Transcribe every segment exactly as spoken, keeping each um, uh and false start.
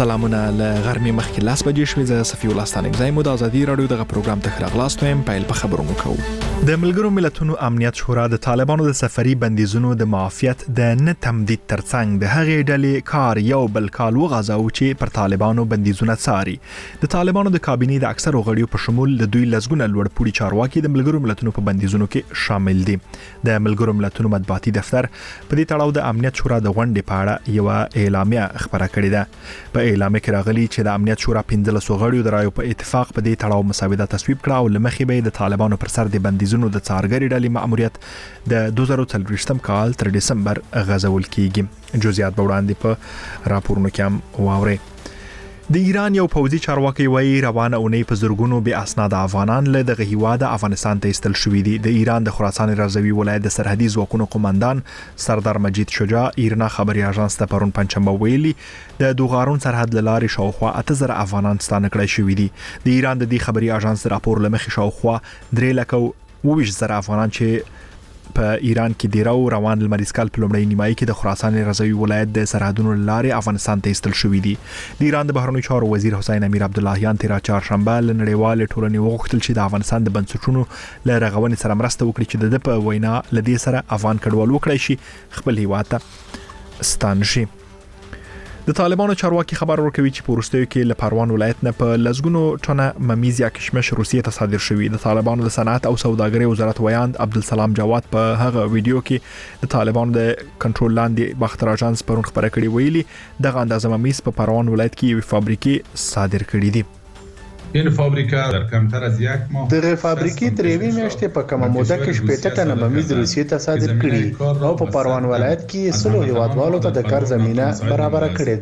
سلامونه له غرمې مخکې لاس بجې شوې. زه صفي الله ستانیم زایم د ازادي رادیو دغه پروګرام ته خراغلاست ویم. پیل په خبرونو کوو. د ملګرو ملتونو امنیت شورا د طالبانو د سفري بندیزونو د معافیت د نه تمدید ترڅنګ د هغې ډلې کار یو بل کال وغځاو چې پر طالبانو بندیزونه څاري. د طالبانو د کابینې د اکثرو غړیو په شمول د دوی لسګونه لوړپوړي چارواکي د ملګرو ملتونو په بندیزونو کې شامل دي. د ملګرو ملتونو مطبوعاتي دفتر په دې تړاو د امنیت شورا د غونډې په اړه یو اعلامیه خبره کړې ده. په اعلامیه کې راغلي چې د امنیت شورا پنځلس غړیو د رایو په اتفاق په دې تړاو مسوده تصویب کړه او لمخې به د طالبانو پر سر د بندیزونو د څارګرې ډلې مأموریت د دوه زره څلوېښتم کال تر ډسمبر غځول کیږي. جزئیات به وړاندې په راپورونو کې هم واورئ. د ایران یو پوځي چارواکي وایي روانه اونۍ په زرګونو بې اسناده افغانان له دغه هیواده افغانستان ته ایستل شوي دي. د ایران د خراسان رضوي ولایت د سرحدي ځواکونو قومندان سردار مجید شجاع ایرنا خبري اژانس ته پرون پنځشنبه ویلي د دوغارون سرحد لارې شاوخوا اته زره افغانان ستانه کړای شوي دي. د ایران د دې خبري اژانس راپور لمخې شاوخوا درې لکه اووه زره افغانان چې په ایران کې دیرو روان لمریز کال په لومړۍ نیمایي کې د خراسان رضوي ولایت د سرحدونو لارې افغانستان ته ایستل شوي دي. د ایران د بهرنیو چارو وزیر حسین امیر عبداللهیان تیر چهارشنبه له نړیوال ټولنې وغوښتل چې د افغانستان د بنسټونو له رغونې سره مرسته وکړي چې د په وینا لدې سره افغان کډوال وکړي شي خپل هیواد ته ستانه شي. د طالبانو چارواکي خبر ورکوي چې په وروستیو کې له پروان ولایت نه په لسګونو ټنه ممیز یا کشمش روسیې ته صادر شوي. د طالبانو د صنعت او سوداګرۍ وزارت ویاند عبدالسلام جواد په هغه ویډیو کې د طالبانو د کنټرول لاندې باختر اژانس پرون خبره کړې ویلي دغه اندازه ممیز په پروان ولایت کې یو فابریکې صادر کړي دي. این فابریکه در کمتر از یک ماه دغه فابریکې تر یوې میاشتې په کومه موده کې شپږ ټنه ممیز روسیې ته صادر کړي او په پروان ولایت کې سلو هیوادوالو ته د کار زمينه برابر کړې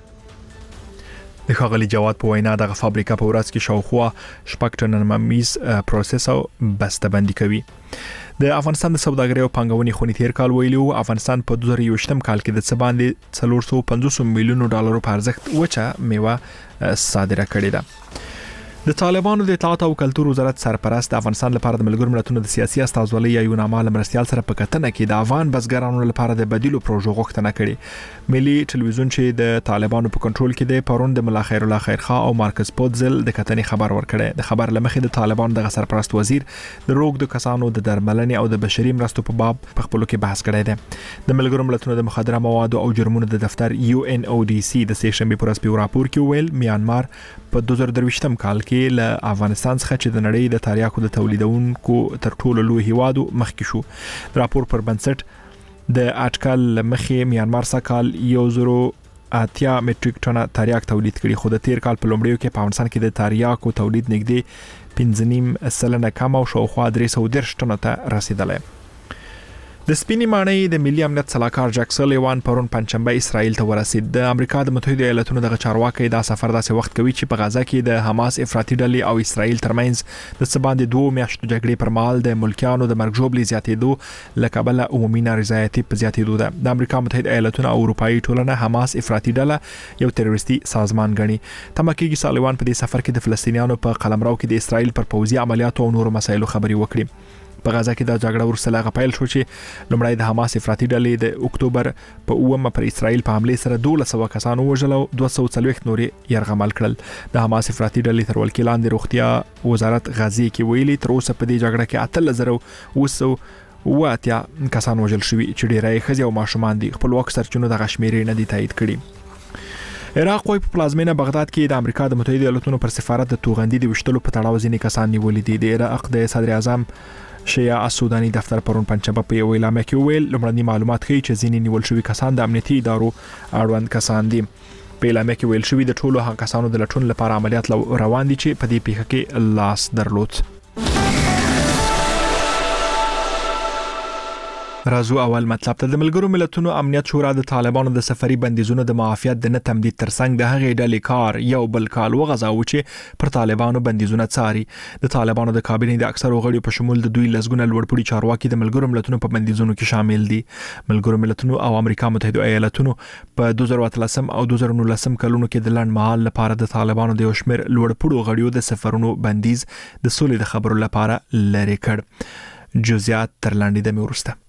ده. د ښاغلي جواد په وینا دغه فابریکه په ورځ کې شاوخوا شپږ ټنه ممیز پروسس او بسته بندي کوي. د افغانستان د سوداګرۍ او پانګونې خونې تیر کال ویلي وو افغانستان په دوه زره یوویشتم کال کې د څه باندې څلور سوه پنځوس میلیونو ډالرو په ارزښت وچه میوه صادره کړې ده. د طالبانو د اطلاعات او کلتور وزارت سرپرست د افغانستان لپاره د ملګرو ملتونو د سیاسي استازولۍ یا یوناما لمرستيال سره په کتنه کې د افغان بزګرانو لپاره د بدیلو پروژو غوښتنه کړې. ملي ټلویزیون چې د طالبانو په کنټرول کې دی پرون د ملا خیر الله خیرخوا او مارکس پوتزل د کتنې خبر ورکړی. د خبر لمخې د طالبانو د سرپرست وزیر د روغ د کسانو د درملنې او د بشري مرستو په باب په خپلو کې بحث کړی دی. د ملګرو ملتونو د مخدره موادو او جرمونو د دفتر یو ان او ډي سي د سه شنبه پر ورځ په راپور کې ویل میانمار په دوه زره درویشتم کال کې له افغانستان څخه چې د نړۍ د تریاکو د تولیدونکو تر ټولو لوی هیوادو مخکې شو. د راپور پر بنسټ د اټکل مخې میانمار سکهال یو زرو اتیا میټریک ټنه تریاک تولید کړي خو د تیر کال په لومړیو کې په افغانستان کې د تریاکو تولید نږدې پنځه نیم سلنه کم او شاوخوا درې سوه دېرش ټنو ته رسیدلی. د سپینې ماڼۍ د ملي امنیت صلاحکار جک سلیوان پرون پنځشنبه اسرائیل ته ورسید. د امریکا د متحده ایالاتونو دغه چارواکي دا سفر داسې وخت کوي چې په غزا کې د حماس افراطي ډلې او اسرائیل ترمنځ د څه باندې دوه میاشتو جګړې پر مهال د ملکیانو د مرګ ژوبلې زیاتېدو له کبله عمومي نارضایتي په زیاتېدو ده. د امریکا متحده ایالاتونو او اروپאי ټولنه حماس افراطي ډله یو تروریستي سازمان ګڼي. تمه کېږي سلیوان په دې سفر کې د فلسطینیانو په قلمرو کې د اسرائیل پر پوځي عملیاتو او نورو مسایلو خبري وکړي. په غزا کې د جګړه ورسره لغه پیل شو چې لومړی د حماس افراطي ډلې د اکتوبر په اوومه پر اسرائیل په حمله سره دولس سوه کسان وژل او دوه سوه څلوېښت نورې یرغمل کړل. د حماس افراطي ډلې تر ولکې لاندې روغتیا وزارت غزې کې ویلي تر اوسه په دې جګړه کې اتلس زره اوه سوه اوه اتیا کسان وژل شوي چې ډیری ښځې او ماشومان دي. خپلواک سرچینو دغه شمیرې نه دي تایید کړي. عراق وايي په پلازمینه بغداد کې د امریکا د متحده ایالاتونو پر سفارت د توغندي د وشتلو په تړاو ځینې کسان نیولي دي. د عراق د صدر اعظم شیعه السوداني دفتر پرون پنځشنبه په یو اعلامیه کې ویل لومړني معلومات ښیي چې ځینې نیول شوي کسان د امنیتي ادارو اړوند کسان دي. په اعلامیه کې ویل شوي د ټولو هغه کسانو د لټون لپاره عملیات روان دي چې په دې پیښه کې لاس درلود. رازو اول مطلب ته د ملګرو ملتونو امنیت شورا د طالبانو د سفري بندیزونو د معافیت د نه تمدید ترڅنګ د هغې ډلې کار یو بل کال وغځاوه چې پر طالبانو بندیزونه څاري. د طالبانو د کابینې د اکثرو غړیو په شمول د دوی لسګونه لوړپوړي چارواکي د ملګرو ملتونو په بندیزونو کې شامل دي. ملګرو ملتونو او امریکا متحده ایالاتونو په دوه زره اتلسم او دوه زره نولسم کلونو کې د لنډ مهال لپاره د طالبانو د یو شمېر لوړپوړو غړیو د سفرونو بندیز د سولې د خبرو لپاره لرې کړ. جزئیات تر لاندې دمې وروسته.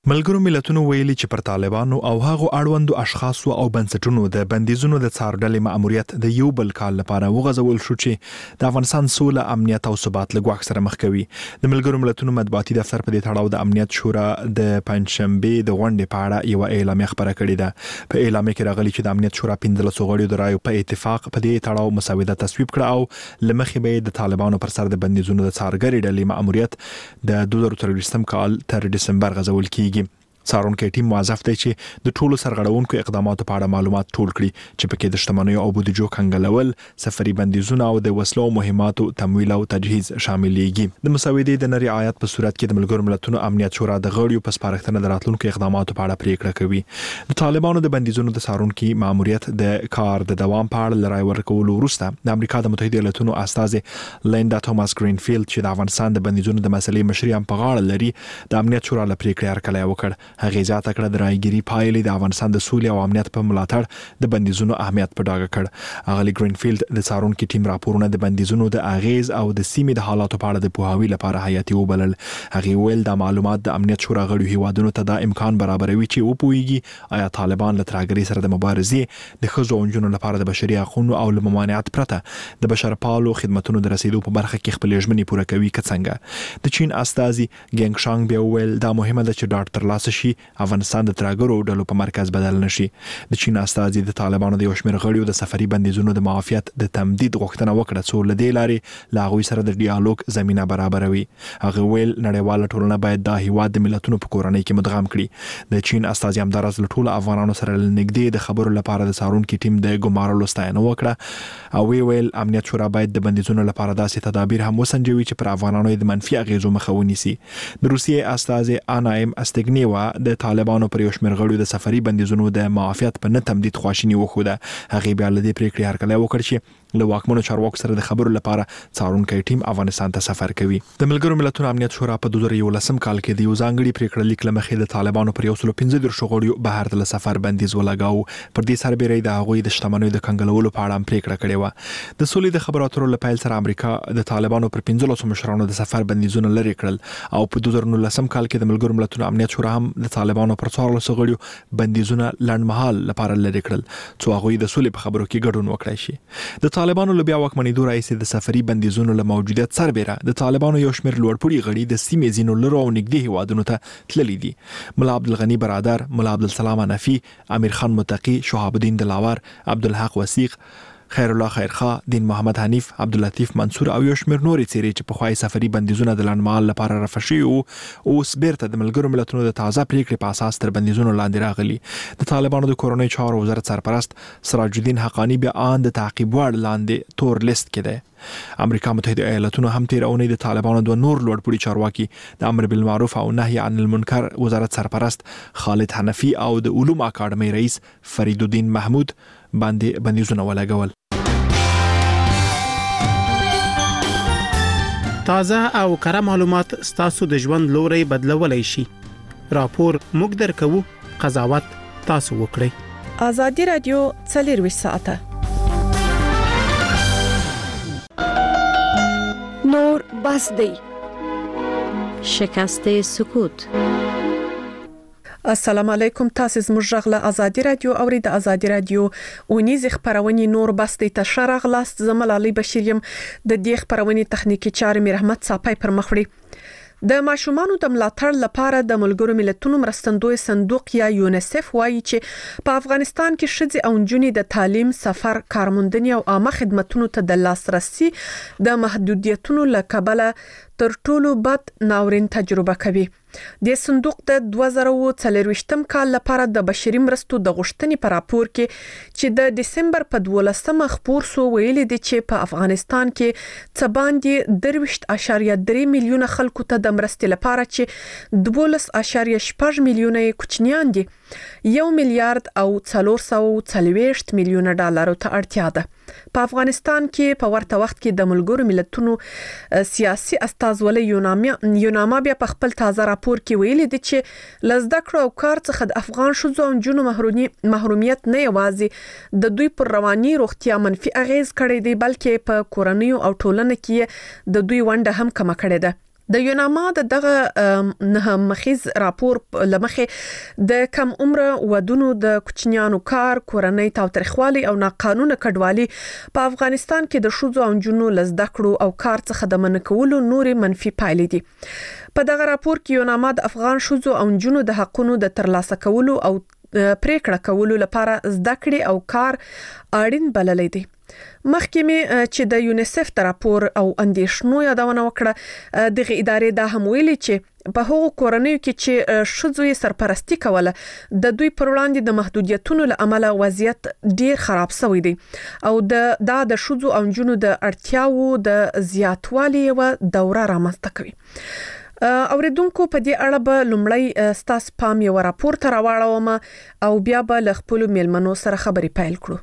ملګرو ملتونو ویلي چې پر طالبانو او هغو اړوندو اشخاصو او بنسټونو د بندیزونو د څارډلې مأموریت د یو بل کال لپاره وغځول شو چې د افغانستان سوله، امنیت او ثبات له ګواښ سره مخ کوي. د ملګرو ملتونو مطبوعاتي دفتر په دې تړاو د امنیت شورا د پنځشنبه د غونډې په اړه یو اعلامیه خبره کړې ده. په اعلامیه کې راغلي چې د امنیت شورا پنځلس غړیو د رایو په اتفاق په دې تړاو مسوده تصویب کړه او لمخې به د طالبانو پر سر د بندیزونو د څارګرې ډلې مأموریت د دوه زره څلوېښتم کال تر دسمبر غځول کیږي. څارونکي ټیم موظف دی چې د ټولو سرغړونکو اقداماتو په اړه معلومات ټول کړي چې پکې د شتمنیو او بودیجو کنګلول، سفري بندیزونه او د وسلو او مهماتو تمویل او تجهیز شاملېږي. د مسودې د نریعایت په صورت کې د ملګرو ملتونو امنیت شورا د غړیو په سپارښتنه د راتلونکو اقداماتو په اړه پریکړه کوي. د طالبانو د بندیزونو د څارونکي ماموریت د کار د دوام په اړه لرای ورکولو وروسته د امریکا د متحده ایالاتونو استازي لیندا توماس گرینفیلد چې د افغانستان د بندیزونو د مسلې مشري هم په غاړه لري، د امنیت شورا له پریکړې هرکلی وکړ. هغه ځاته کړه د رايګيري پایلې د افغانستان د سولې او امنیت په ملاتړ د بندیزونو اهمیت په ډاګه کړ. اغلی گرینفیلد د څارونکي ټیم راپورونه د بندیزونو د اغیز او د سیمې د حالاتو په اړه د پوهاوي لپاره حیاتي وبلل. هغه ویل د معلومات د امنیت شورا غړو هیوادونو ته دا امکان برابروي چې وپويږي آیا طالبان له ترهګرۍ سره د مبارزې، د ښځو او نجونو لپاره د بشري حقوقو او له ممانعت پرته د بشرپالو خدماتو د رسیدو په برخه کې خپل ژمنې پوره کوي که څنګه. د چین استازي ګینګ شانګ بیا ویل دا مهمه ده چې ډاټ ترلاسه شي افغانستان د ترهګرو ډلو په مرکز بدل نشي. د چین استازي د طالبانو د یو شمېر غړیو د سفري بندیزونو د معافیت د تمدید غوښتنه وکړه څو له دې لارې له هغوی سره د ډیالوګ زمينه برابروي. هغه ویل نړیواله ټولنه باید دا هیواد د ملتونو په کورنۍ کې مدغم کړي. د چین استازي همدارس له ټولو افغانانو سره لنګدې د خبرو لپاره د څارونکي ټیم د ګمارلو ستاینه وکړه او وی ویل امنیت شورا باید د بندیزونو لپاره داسې تدابیر هم وسنجوي چې پر افغانانو د منفي اغیزو مخه ونیسي. د روسیې استازي انایم استګنیوا د طالبانو پر یو شمېر غړو د سفري بندیزونو د معافیت په نه تمدید خواشینی وخوده. هغه بیا له دې پریکړې هرکلی وکړ چې له واکمنو چارواکو سره د خبرو لپاره څارونکي ټیم افغانستان ته سفر کوي. د ملګرو ملتونو امنیت شورا په دوه زره یولسم کال کې د یو ځانګړي پریکړه لیک لمخې د طالبانو پر یو سل پنځه دېرش غړیو بهر ته سفر بندیز ولګاو. پر دې سربېره د هغوی د شتمنیو د کنګلولو په اړه پریکړه کړې و. د سولې د خبرو اترو لپاره سره امریکا د طالبانو پر پنځلس مشرانو د سفر بندیزونه لري کړل او په دوه زره نولسم کال کې د ملګرو ملتونو امنیت شورا هم د طالبانو پر څوارلس غړیو بندیزونه لنډمهال لپاره لري کړل څو هغوی د سولې په خبرو کې ګډون وکړي شي. د طالبانو لبیا واکمنېدو راځي د سفري بندیزونو له موجودیت سربېره د طالبانو یو شمېر لوړپوړي غړي د سیمې ځینو لرو او نږدې هیوادونو ته تللي دي. ملا عبدالغني برادر، ملا عبدالسلام حنفي، امیر خان متقي، شهاب الدین دلاور، عبدالحق وثیق، خیر الله خیرخوا، دین محمد حنیف، عبداللطیف منصور او یو شمېر نورې څېرې چې پخوای سفري بندیزونه د لنډمهال لپاره رفع شوي وو اوس بیرته د ملګرو ملتونو د تازه پریکړې په اساس تر بندیزونو لاندې راغلي. د طالبانو د کورنۍ چارو وزارت سرپرست سراج الدین حقانی بیا ان د تعقیب وړ لاندې تور لیست کې دی. امریکا متحده ایالاتونو هم تیر اونۍ د طالبانو دوه نور لوړپوړي چارواکي د امر بالمعروف او نهي عن المنکر وزارت سرپرست خالد حنفي او د علوم اکاډمۍ رئیس فرید الدین محمود باندې بندیزونه ولګول. تازه او کره معلومات ستاسو د ژوند لوري بدلولای شي. راپور موږ درکو، قضاوت تاسو وکړئ. ازادي رادیو څلور ساعته نور بس دی. شکست سکوت. السلام علیکم، تاسو زموږ غږ له ازادي رادیو اوري. د ازادي رادیو اونیز خبرونه نور بس د تشرغ لاست زمل علي بشیریم د دې خبرونه تخنیکی چارې مې رحمت صاحب پر مخ وړي. د ماشومانو د ملاتړ لپاره د ملګرو ملتونو مرستندوی صندوق یا یونیسف وایي چې په افغانستان کې ښځې او نجونې د تعلیم، سفر، کارموندنې او عامه خدماتو ته د لاسرسي د محدودیتونو له کبله تر ټولو بد ناورین تجربه کوي. د صندوق د دوه زره څلوېښتم کال لپاره د بشري مرستو د غوښتنې په راپور کې چې د دسمبر په دولسمه خبر سو ویلي دي چې په افغانستان کې څه باندې درویشت اعشاریه درې میلیونه خلکو ته د مرستې لپاره چې دولس اعشاریه شپږ میلیونه کوچنیان دي یو میلیارډ او څلور سوه څلوېښت میلیونه ډالرو ته اړتیا ده. په افغانستان کې په ورته وخت کې د ملګرو ملتونو سیاسي استازولۍ یوناما بیا په خپل تازه راپور کې ویلي دي چې لزده کړو او کار څخه د افغان شوزو او جنو محرومیت نه یوازې د دوی پر رواني روغتیا منفي اغیز کړی دی بلکې په کورنیو او ټولنه کې د دوی ونډه هم کم کړې ده. د یوناما د دغه نه مخیز راپور لمخه د کم عمر ودونو د کوچنیانو کار کورنۍ تاوتریخوالي او ناقانونه کډوالي په افغانستان کې د شوزو او جنونو لزده کړو او کار څخه د منکولو نوري منفي پایلې دي. په دغه راپور کې یوناما د افغان شوزو او جنونو د حقونو د ترلاسه کولو او پریکړه کولو لپاره زده کړې او کار اړین بللې دي. محکمه چې د یونیسف د راپور او اندیشنو یادونه وکړه دغه ادارې دا هم ویلي چې په هغو کورنیو کې چې شوزوی سرپرستی کوله د دوی پر وړاندې د محدودیتونو له امله وضعیت ډیر خراب شوی دی او د دا د شوزو او جنونو د اړتیاو د زیاتوالي و دوره رامنځته کوي. اوریدونکو په دې اړه به لومړی ستاس پام یو راپور ته راوړم او بیا به ل خپل میلمنو سره خبرې پیل کړو.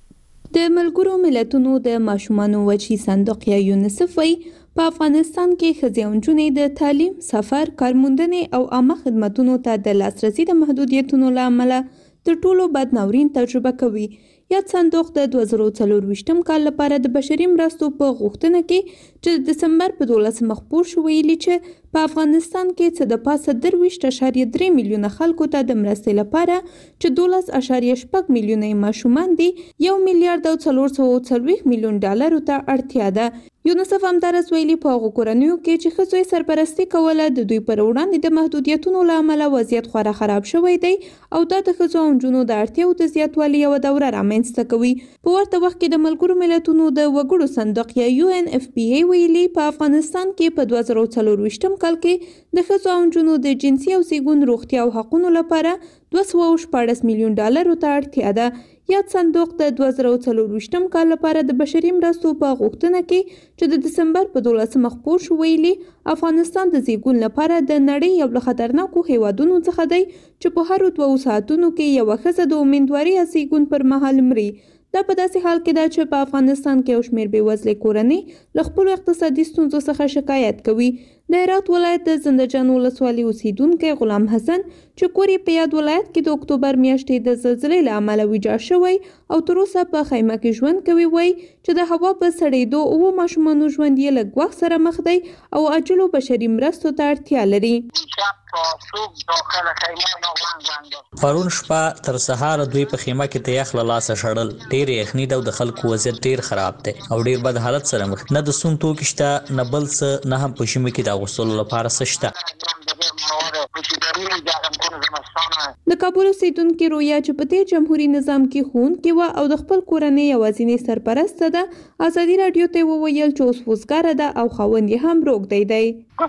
د ملګرو ملتونو د ماشومانو وچی صندوق یا یونیسف وی په افغانستان کې ښځې او نجونې د تعلیم، سفر، کارموندنې او عامه خدماتو ته د لاسرسي د محدودیتونو له امله تر ټولو بد ناورین تجربه کوي. یاد صندوق د دوه زره څلور کال لپاره د بشري مرستو په غوښتنه کې چې د دسمبر په دولسمه خپور شو ویلي چې په افغانستان کې څه د پاسه درویشت اعشاریه درې میلیونه خلکو ته د مرستې لپاره چې دولس اعشاریه شپږ میلیونه ماشومان دي یو میلیارډ او څلور سوه څلوېښت میلیون ډالرو ته اړتیا ده. یونیسف همدارس ویلي په هغو کورنیو کې چې ښځو سرپرستي کوله د دوی پر وړاندې د محدودیتونو له امله وضعیت خورا خراب شوی دی او دا د ښځو او نجونو د اړتیاو د زیاتوالي یوه دوره رامنځته کوي. په ورته وخت کې د ملګرو ملتونو د وګړو صندوق یا یو ان اف پی ای ویلي په افغانستان کې په دوه زره څلور کال کې د ښځو او نجونو د جنسي او زیږون روغتیا او حقوقو لپاره دوه سوه شپاړس میلیون ډالرو ته اړتیا ده. یاد صندوق د دوه زره څلور کال لپاره د بشري مرستو په غوښتنه کې چې د دسمبر په دولسمه خپور شو ویلي افغانستان د زیږون لپاره د نړۍ یو له خطرناکو هیوادونو څخه دی چې په هر دوه ساعتونو کې یو ښځه د امیندواري یا زیږون پر مهال مري. دا په داسې حال کې ده چې په افغانستان کې یو شمېر بېوزلې کورنۍ له خپلو اقتصادي ستونزو څخه شکایت کوي. د هرات ولایت د زندهجان ولسوالۍ اوسیدونکی غلام حسن چې کور یې په یاد ولایت کې د اکتوبر میاشتې د زلزلې له امله ویجاړ شوی او تر اوسه په خیمه کې ژوند کوي وایي چې د هوا په سړېدو اووه ماشومانو ژوند یې له ګواښ سره مخ دی او عاجلو بشري مرستو ته اړتیا لري. پرون شپه تر سهار دوی په خیمه کې د یخ له لاسه شړل. ډېر یخني ده او د خلکو وضعیت ډېر خراب دی او ډېر بد حالت سره مخ نه د سون توکي شته نه بل څه نه هم په شمه کې د اغوستلو لپاره څه شته. د کابل اوسیدونکي رویا چې په دې جمهوریت نظام کې ښوونکې وه او د خپل کورنۍ یوازینۍ سرپرسته ده ازادي راډیو ته وویل چې اوس وزګاره ده او خاوند یې هم روږدی دی.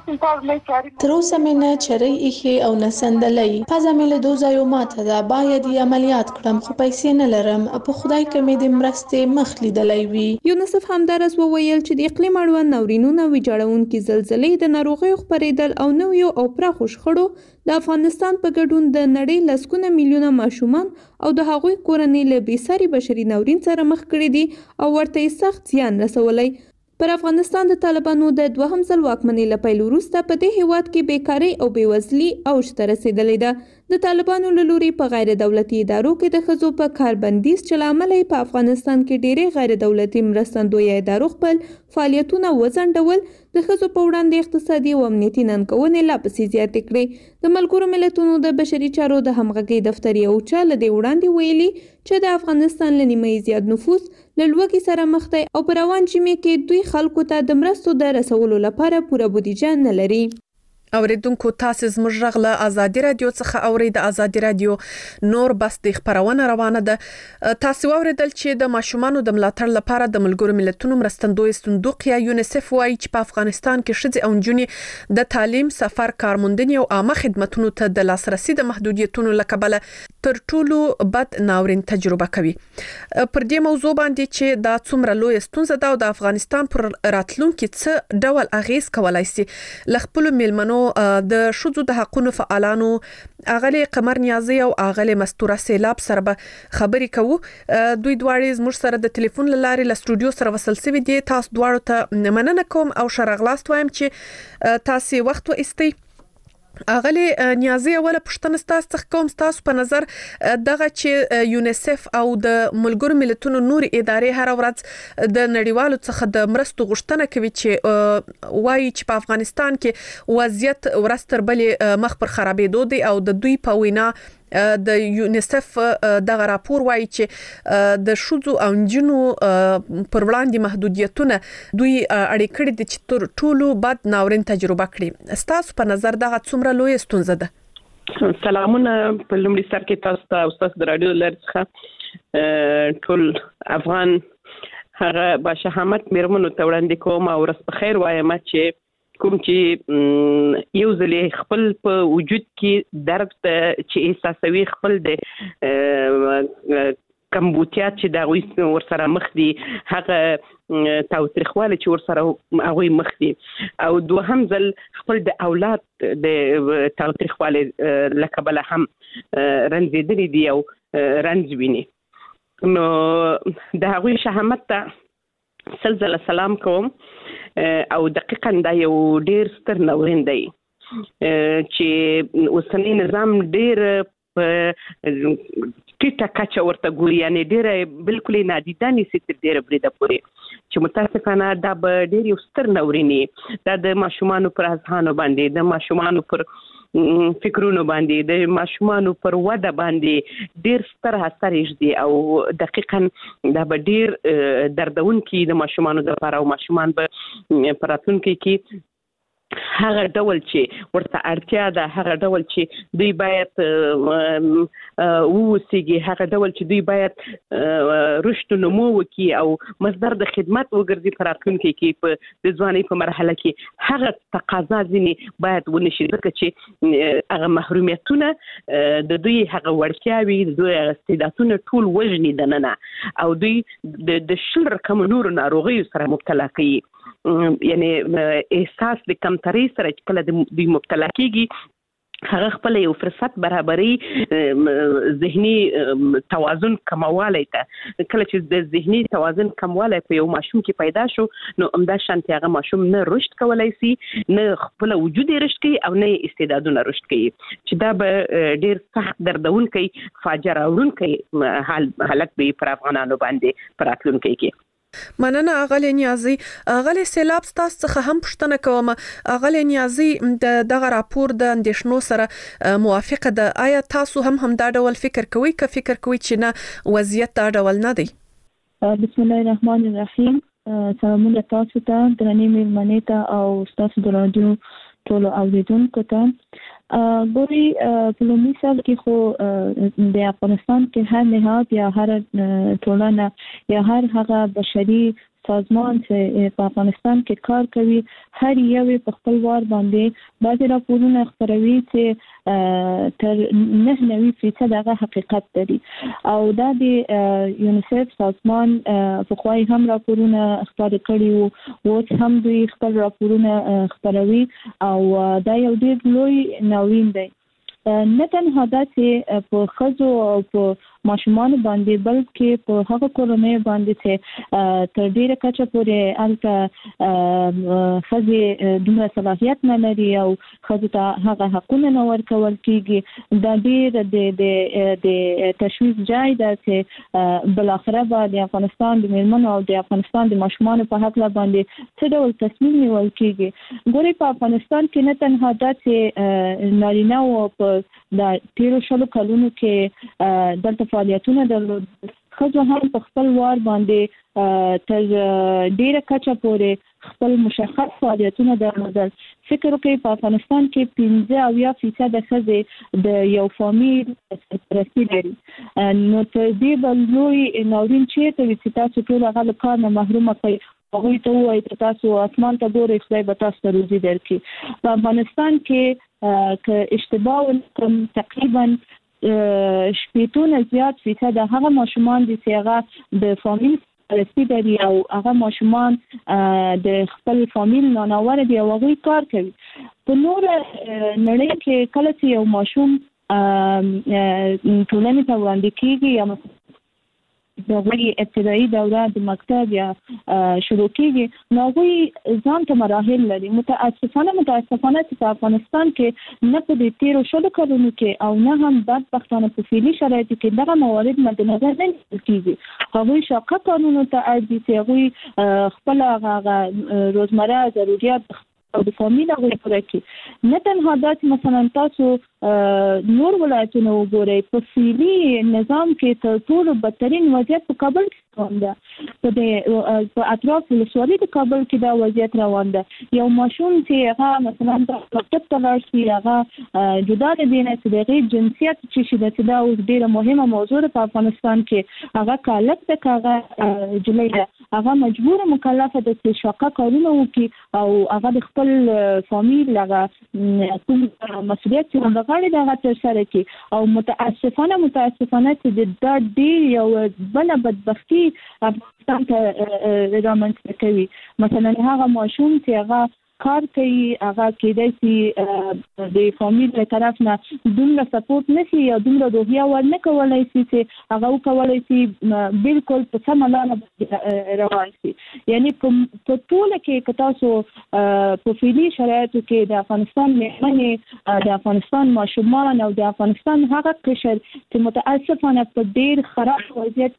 تر اوسه مې نه چرۍ ایښې او نه سندلۍ. پزه مې له دوه ځایو ماته ده. باید یې عملیات کړم خو پیسې نه لرم. په خدای که مې د مرستې مخ لیدلی وي. یونیسف همدارس وویل چې د اقلیم اړوند ناورینونه ویجاړونکي زلزلې د ناروغیو خپرېدل او نویو او پراخو شخړو د افغانستان په ګډون د نړۍ لسګونه میلیونه ماشومان او د هغوی کورنۍ له بېساري بشري ناورین سره مخ کړي دي او ورته یې سخت زیان رسولی. پر افغانستان د طالبانو د دوهم ځل واکمنۍ له پیل وروسته په دې هیواد کې بیکارۍ او بېوزلي اوج ته رسېدلې ده. د طالبانو له لوري په غیر دولتي ادارو کې د ښځو په کار بندیز چې له امله یې په افغانستان کې ډېرې غیر دولتي مرستندویه ادارو خپل فعالیتونه وځنډول د ښځو په وړاندې اقتصادي او امنیتي ننګونې لا پسې زیاتې کړې. د ملګرو ملتونو د بشري چارو د همغږۍ دفتر یو چا له دې وړاندې ویلي چې د افغانستان له نیمه زیات نفوس له لوږې سره مخ دی او په روان ژمي کې دوی خلکو ته د مرستو د رسولو لپاره پوره بودیجه نه لري. اوریدونکو تاسو زموږ غږ له ازادي رادیو څخه اورئ. د ازادي رادیو نور بس د خبرونه روانه ده. تاسو اوریدل چې د ماشومانو د ملاتړ لپاره د ملګرو ملتونو مرستندوی صندوق یا یونیسف وايي چې په افغانستان کې ښځې او نجونې د تعلیم، سفر، کارموندنې او عامه خدماتو ته د لاسرسي د محدودیتونو له کبله تر ټولو بد ناورین تجربه کوي. پر دې موضوع باندې چې دا څومره لوی ستونزه ده او د افغانستان پر راتلونکي څه ډول اغیز کولای شي ل خپل میلمنو د شذو د حقونو فعالانو اغلی قمر نیازی او اغلی مستوره سیلاب سره به خبرې کوو. دوی دواړه زموږ سره د ټلیفون لارې له سټوډیو سره وصل شوي دي. تاسو دواړو ته مننه کوم او شرغلاست وایم چې تاسو وخت و استي. اغلی نیازي اوله پښتنه ستاسو څخه کوم تاسو په نظر دغه چې یونیسف او د ملګرو ملتونو نور ادارې هر ورځ د نړیوالو څخه د مرستو غوښتنه کوي چې وایي چې په افغانستان کې وضعیت ورستر بلې مخ پر خرابېدو دی او د دوی په وینا د یونیسف دغه راپور وایي چې د شوزو او نجونو پر وړاندې محدودیتونه دوی اړې کړې دي چې تر ټولو بد ناورین تجربه کړي. ستاسو په نظر دغه څومره لوی ستونزه ده؟ سلامونه په لومړي سر کې تاسو ته او تاسو د رادیو لرڅخه ټول افغان هغه باشهامت میرمنو ته وړاندې کوم او ورځ په خیر وایم چې کوم چې یو ځلې خپل په وجود کې درد چې احساسوي خپل د کمبوتیا چې دا غوي ور سره مخ دي هغه تاوتریخواله چې ور سره هغه مخ دي او دوهم ځل خپل د اولاد د تاوتریخواله لکبله هم رنځېدلي دي او رنځ ویني. نو د هغه شهامت ته سلسله سلام کوم او دقیقاً دا یو ډیر ستر ناورین دی چې اوسنی نظام ډیر په ټیټه کچه ورته ګوري، یعنی ډیره بالکل نادیده نیسي تر ډیره بریده پورې چې متاسفانه دا به ډیر یو ستر ناورین دا د ماشومانو پر اذهانو باندې د ماشومانو پر فکرونو باندې د ماشومانو پر وده باندې ډیر ستر اثر یږدي او دقیقاً دا به ډیر دردونکي د ماشومانو لپاره او ماشومان به په راتلونکي کې هغه ډول چې ورته اړتیا ده هغه ډول چې دوی باید ووسیږي هغه ډول چې دوی باید رشد نمو وکړي او مصدر د خدمت وګرځي په راتلونکي کې په د ځوانۍ په مرحله کې هغه تقاضا ځینې باید ونشي ځکه چې هغه محرومیتونه د دوی هغه وړتیاوي د دوی استعدادونه ټول وژني دننه او دوی د شل رقم نور ناروغیو سره مبتلا کوي. یعنی احساس د کمترۍ سره چې کله دوی مبتلا کیږي هغه خپل یو فرصت برابرۍ ذهني توازن کموالی ته کله چې د ذهني توازن کموالی په یو ماشوم کې پیدا شو نو همدا شانتي هغه ماشوم نه رشد کولای شي نه خپل وجود رشد کوي او نه استعدادونه رشد کوي چې دا به ډیر سخت دردونکي فاجعه راوړونکي حالت به پر افغانانو باندې پر راتلونکي کې. مننه اغلی نیازي. اغلی سیلاب تاسو څخه هم پوښتنه کوم. اغلی نیازي د دغه راپور د اندیشنو سره موافقه ده؟ آیا تاسو هم هم دا ډول فکر کوئ که فکر کوئ چې نه وضعیت دا ډول نه دی؟ بسم الله الرحمن الرحیم. سلامونه تاسو ته درنې میلمنې ته او تاسو د رادیو ټولو اوریدونکو ته. ګوري په لومړي سال کې خو د افغانستان کې هر نهاد یا هر ټولنه یا هر هغه بشري سازمان چې په افغانستان کې کار کوي هر یو په خپل وار باندې بعضی راپورونه خپروي چې تر نه نوي فیصد هغه حقیقت لري او دا د یونیسف سازمان په خوای هم راپورونه خپاره کړي وو او هم دوی خپل راپورونه خپروي او دا یو ډېر لوی ناورین دی. نه تنها دا چې په ښځو او په ماشومان باندې بلکې په هغه کورنۍ باندې چې تر ډیره کچه پورې الته ښځې دومره صلاحیت نه لري او ښځو ته هغه حقونه نه ورکول کیږي دا ډیر د د تشویش ځای ده چې بل اخره به د افغانستان د میرمنو او د افغانستان د ماشومان په حق باندې څه ډول تصمیم نیول کیږي. ګوري په افغانستان کې نه تنها دا چې نارینه او په د تیرو شلو کلونو کې دلته فعالیتونه درلود ښځو هم په خپل وار باندې تر ډیره کچه پورې خپل مشخص فعالیتونه درلودل. فکر وکړئ په افغانستان کې پنځه اویا فیصد ښځې د یو فامیل سرپرستي لري نو تر دې بل لوی ناورین چیرته وي چې تاسو ټول هغه له کار نه محرومه کړئ هغوی ته ووایي چې تاسو اسمان ته ګورئ خدای به تاسو ته روزي درکړي. په افغانستان کې که اشتباه ونکړم تقریبا شپېتونه زیات فیصد هغه ماشومان دي چې هغه د فامیل سرپرستي لري او هغه ماشومان د خپل فامیل ناناوره دي او هغوی کار کوي. په نوره نړۍ کې کله چې یو ماشوم ټولنې ته وړاندې کیږي یا د غوي ابتدایي دوره د مکتب یا شروع کیږي نو غوي ځان ته مراحل لري. متاسفانه متاسفانه چې په افغانستان کې نه په دې تیرو شلو کلونو کې او نه هم بدبختانه په فعلي شرایطو کې دغه موارد مد نظر نه نیول کیږي. هغوی شاقه قانونو ته اړ دي چې هغوی خپل هغه روزمره ضرورت او د فامیل هغوی پوره کړي. نه تنها دا چې مثلا تاسو نور ولایتونه وګورئ، په فعلي نظام کې تر ټولو بدترین وضعیت په کابل کې روان ده. په د په اطراف ولسوالۍ د کابل کې دا وضعیت روان ده. یو ماشوم چې هغه مثلا د مکتب ته لاړ شي، هغه جدا د دې نه چې د هغې جنسیت چې شي ده، چې دا اوس ډېره مهمه موضوع ده په افغانستان کې. هغه کالک ده که هغه جلۍ ده، هغه مجبوره مکلفه ده چې شاقه کارونه وکړي او هغه د خپل فامیل هغه کوم مسؤلیت چې هغه غواړي د هغه ترسره کړي. او متاسفانه متاسفانه چې دا ډېر یو بله بدبختي افغانستان ته رامنځته کوي. مثلا هغه ماشوم چې هغه کار کوي، هغه کېدای شي د فامیل له طرف نه دومره سپورټ نه شي یا دومره روحیه ورنه کولی شي چې هغه وکولی شي بالکل په سمه لاره روان شي. یعنی په ټوله کې که تاسو په فعلي شرایطو کې د افغانستان مېرمنې، د افغانستان ماشومان او د افغانستان هغه قشر چې متاسفانه په ډېر خراب وضعیت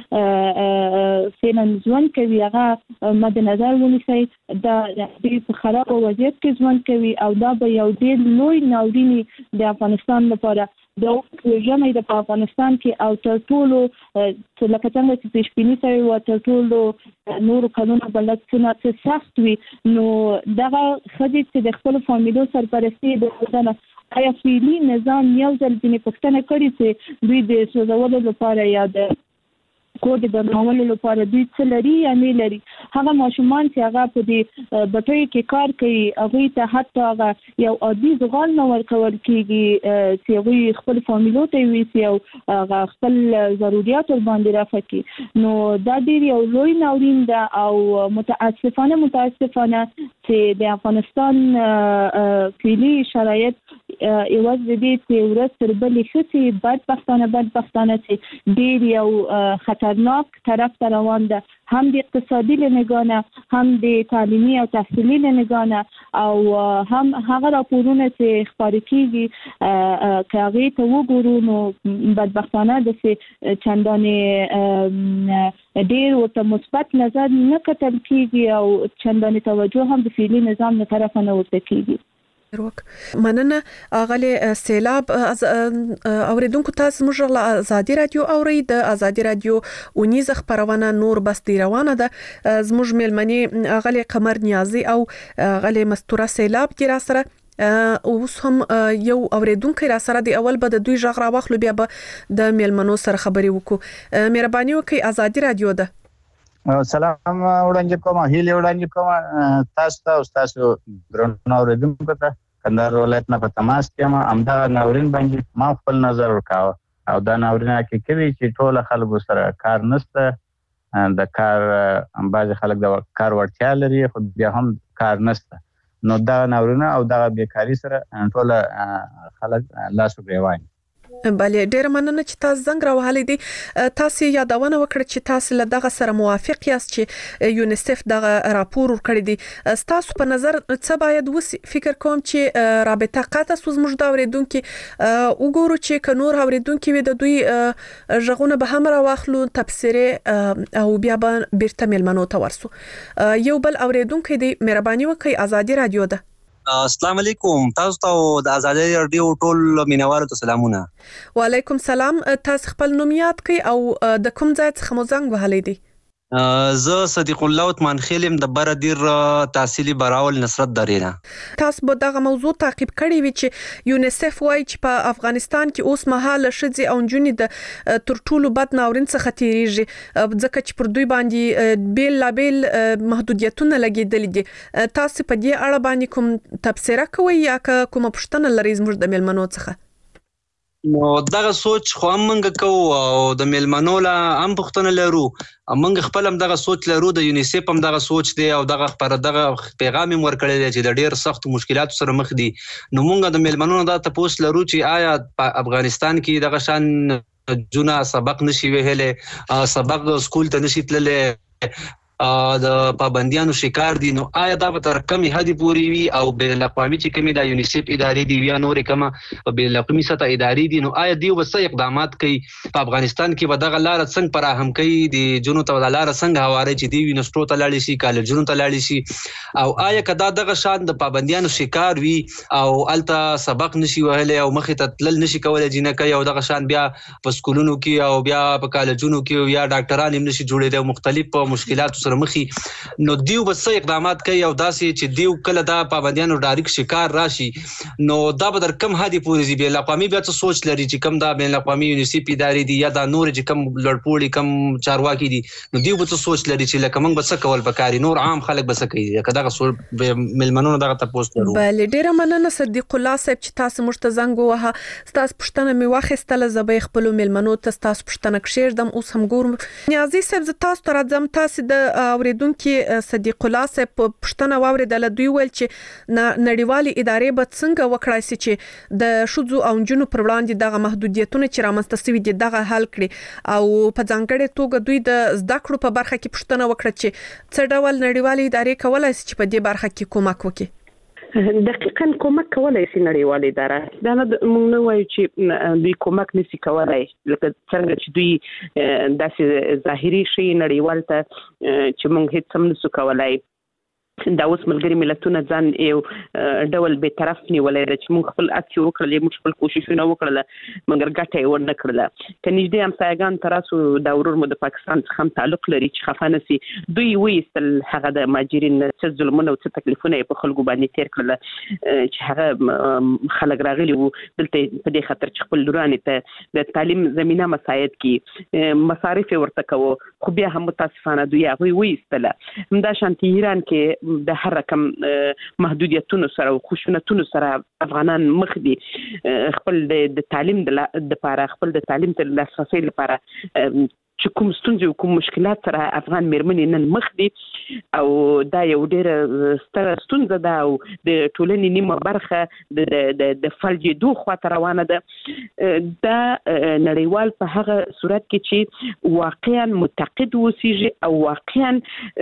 کې فعلا ژوند کوي، هغه مد نظر ونیسئ. دا ډېر خراب په وضعیت کې ژوند کوي او دا به یو ډېر لوی ناوریني د افغانستان لپاره د ژمي د په افغانستان کې او تر ټولو لکه څنګه چې پیشبیني شوې وه تر ټولو نورو کلونو به لږ څه څه سخت وي. نو دغه ښځې چې د خپلو فامیلو سرپرستي د وطنه آیا فعلي نظام یو ځل ځینې پوښتنه کړې چې دوی د سوځولو لپاره یا د کور د ګرمولو لپاره دوی څه لري یا نه لري؟ هغه ماشومان چې هغه په دې بټیو کې کار کوي، هغوی ته حتی هغه یو عادي زغال نه ورکول کېږي چې هغوی خپل فامیلو ته یوسي او هغه خپل ضروریات ورباندې رفع کړي. نو دا ډېر یو لوی ناورین ده او متاسفانه متاسفانه چې د افغانستان فعلي شرایط یوازې د دې چې ورځ تر بلې ښه شي، بدبختانه بدبختانه چې ډېر یو خطرناک طرف ته روان ده، هم د اقتصادي له نګاه، هم د تعلیمي او تحصیلي له نګاه، او هم هغه راپورونه چې خپاره کېږي که هغې ته وګورو نو بدبختانه داسې چندانې ډېر ورته مثبت نظر نه کتل کېږي او چندانې توجه هم د فعلي نظام له طرفه نه ورته کېږي. مننه اغلی سیلاب. اوریدونکو تاسو موږ له ازادي رادیو اوري د ازادي رادیو اونیز خبرونه نور بس دی روانه ده. زموږ ملمنی اغلی قمر نیازي او اغلی مستوره سیلاب کی را سره اوس هم یو اوریدونکو را سره دی. اول به د دوی ژغ را واخلو بیا به د ملمنو سره خبري وکړو. مهرباني وکړئ، ازادي رادیو ده. سلام وړاندې کوم، هیله وړاندې کوم تاسو ته او تاسو درنو اوریدونکو ته. کندهار ولایت نه په تماس کې ما همدغه ناورین باندې ما خپل نظر ورکاوه او دا ناورین کې کوي چې ټول خلکو سره کار نشته. د کار بعضې خلک د کار وړتیا لري خو بیا هم کار نشته. نو دغه ناورین او دغه بیکاري سره ټول خلک لاس ګریوان. بله، ډیر مننه چې تاسو زنګ راوهلی دي. تاسو یادونه وکړه چې تاسو له دغه سره موافق یاست چې یونیسف دغه راپور ورکړی دی. تاسو په نظر څه باید وسی؟ فکر کوم چې رابطه قطع سوز موږ دا اوریدونکو وګورو چې که نور اوریدونکو وي د دوی ژغونه به هم راواخلو، تبصرې او بیا به بیرته میلمنو ته ورسو. یو بل اوریدونکو دی، مهرباني وکړئ، ازادي رادیو ده. السلام علیکم، تاسو ته د ازادي رادیو ټول مینوالو ته سلامونه. وعلیکم سلام. تاسو خپل نوم یاد کړئ او د کوم ځای څخه مو زنګ وهلی دی؟ زه صدیق الله عثمان خیلم د بردیر تحصیلي براول نصرت درینه. تاسو به دغه موضوع تعقیب کړی وي چې یونیسف وایي چې په افغانستان کې اوس مهال ښځې او نجونې د تر ټولو بد ناورین څخه تیریږي ځکه چې پر دوی باندې بیل لا بیل محدودیتونه لګېدلي دي. تاسو په دې اړه باندې کوم تبصره کوئ یا کومه پوښتنه لرئ زموږ د میلمنو څخه؟ نو دغه سوچ خو هم موږ کوو او د میلمنو له هم پوښتنه لرو. موږ خپل هم دغه سوچ لرو، د یونیسف هم دغه سوچ دی او دغه خبره دغه پیغام یې ورکړی دی چې د ډېر سختو مشکلاتو سره مخ دي. نو موږ د میلمنو دا تپوس لرو چې آیا په افغانستان کې دغه شان جونا سبق نشي وهله سبق سکول ته نشي تلله د پابندیانو شکار دي نو آیا دا به تر کمی حد پورې وي او بین الاقوامي چې کومې د یونیسف ادارې دي یا نورې کومه بین الاقوامي سطح ادارې دي نو آیا دوی به څه اقدامات کوي په افغانستان کې به دغه لاره څنګه فراهم کوي د جنونو ته لاره څنګه هواري چې دوی یونیورسيټو ته لاړ شي کالجونو ته لاړ شي او آیا کدا دغه شان د پابندیانو شکار وي او الته سبق نشي وهله او مخې ته تلل نشي کولای جنہ کوي او دغه شان بیا په سکولونو کې او بیا په کالجونو کې یا ډاکټران هم نشي جوړېدل مختلف مشکلات سره مخي نو دیو بس اقدامات کوي او داسې چې دیو کله دا پابندیانو ډایرک شکار راشي نو دا به در کم هدي پورې دی بل اقوامي بیا څه سوچ لري چې کم دا بین الاقوامي یونیسف ادارې دي یا دا نور چې کم لړپوړي کم چارواکي دي نو دیو به څه سوچ لري چې لکه موږ بس کول بکاري نور عام خلک بس کوي کدا غسول ملمنونو دغه تاسو لرو بل ډیره مننه صدیق الله صاحب چې تاسو مشته زنګ وها تاسو پښتنه می واخستله زبې خپل ملمنو ته تاسو پښتنه کښیر دم اوس هم ګورم نیازي صاحب ز تاسو تر ځم تاسو د اوریدونکو صدیق الله صاحب پښتنه واوریدله دوی ول چې نړیوالې ادارې به څنګه وکړای شي چې د شذو او جنونو پر وړاندې دغه محدودیتونه چې رامنځته شوي دي دغه حل کړي او په ځانګړي توګه دوی د زده کړو په برخه کې پښتنه وکړه چې څه ډول نړیوالې ادارې کولای شي چې په دې برخه کې کومک وکړي دقیقاً کومک کولای شي نړیوالې اداره دا نه موږ نه وایو چې دوی کومک نشي کولای لکه څنګه چې دوی داسې ظاهري شي نړیوال ته چې موږ هیڅ هم نشو کولای دا اوس ملګری ملتونه ځان یو ډول به طرف نیولای چې موږ خپل اکټ وکړل موږ خپل کوششونه وکړل مګر ګټه یې ونه کړله کنيږي هم سایګان تراسو د ورور مو د پاکستان څخه هم تعلق لري چې خفانه سي دوی وېستل هغه د ماجرین څه ظلمونه او څه تکلیفونه په خلکو باندې تیر کړل چې هغه خلک راغلي وو دلته په دې خاطر چې خپل لورانه ته د تعلیم زمينه مساعد کی مصارف ورته کوو خو بیا هم متاسفانه دوی هغه وېستل همدا شانتي ایران کې د هر رقم محدودیتونو سره او خشونتونو سره افغانان مخ دي خپل د تعلیم د لپاره خپل د تعلیم تر لاسرسي لپاره چې کوم ستونزې او کوم مشکلات سره افغان مېرمنې نن مخ دي او دا یو ډېر ستره ستونزه ده او د ټولنې نیمه برخه د د د فلجېدو خواته روانه ده دا نړیوال په هغه صورت کې چې واقعا متقد وسیږي او واقعا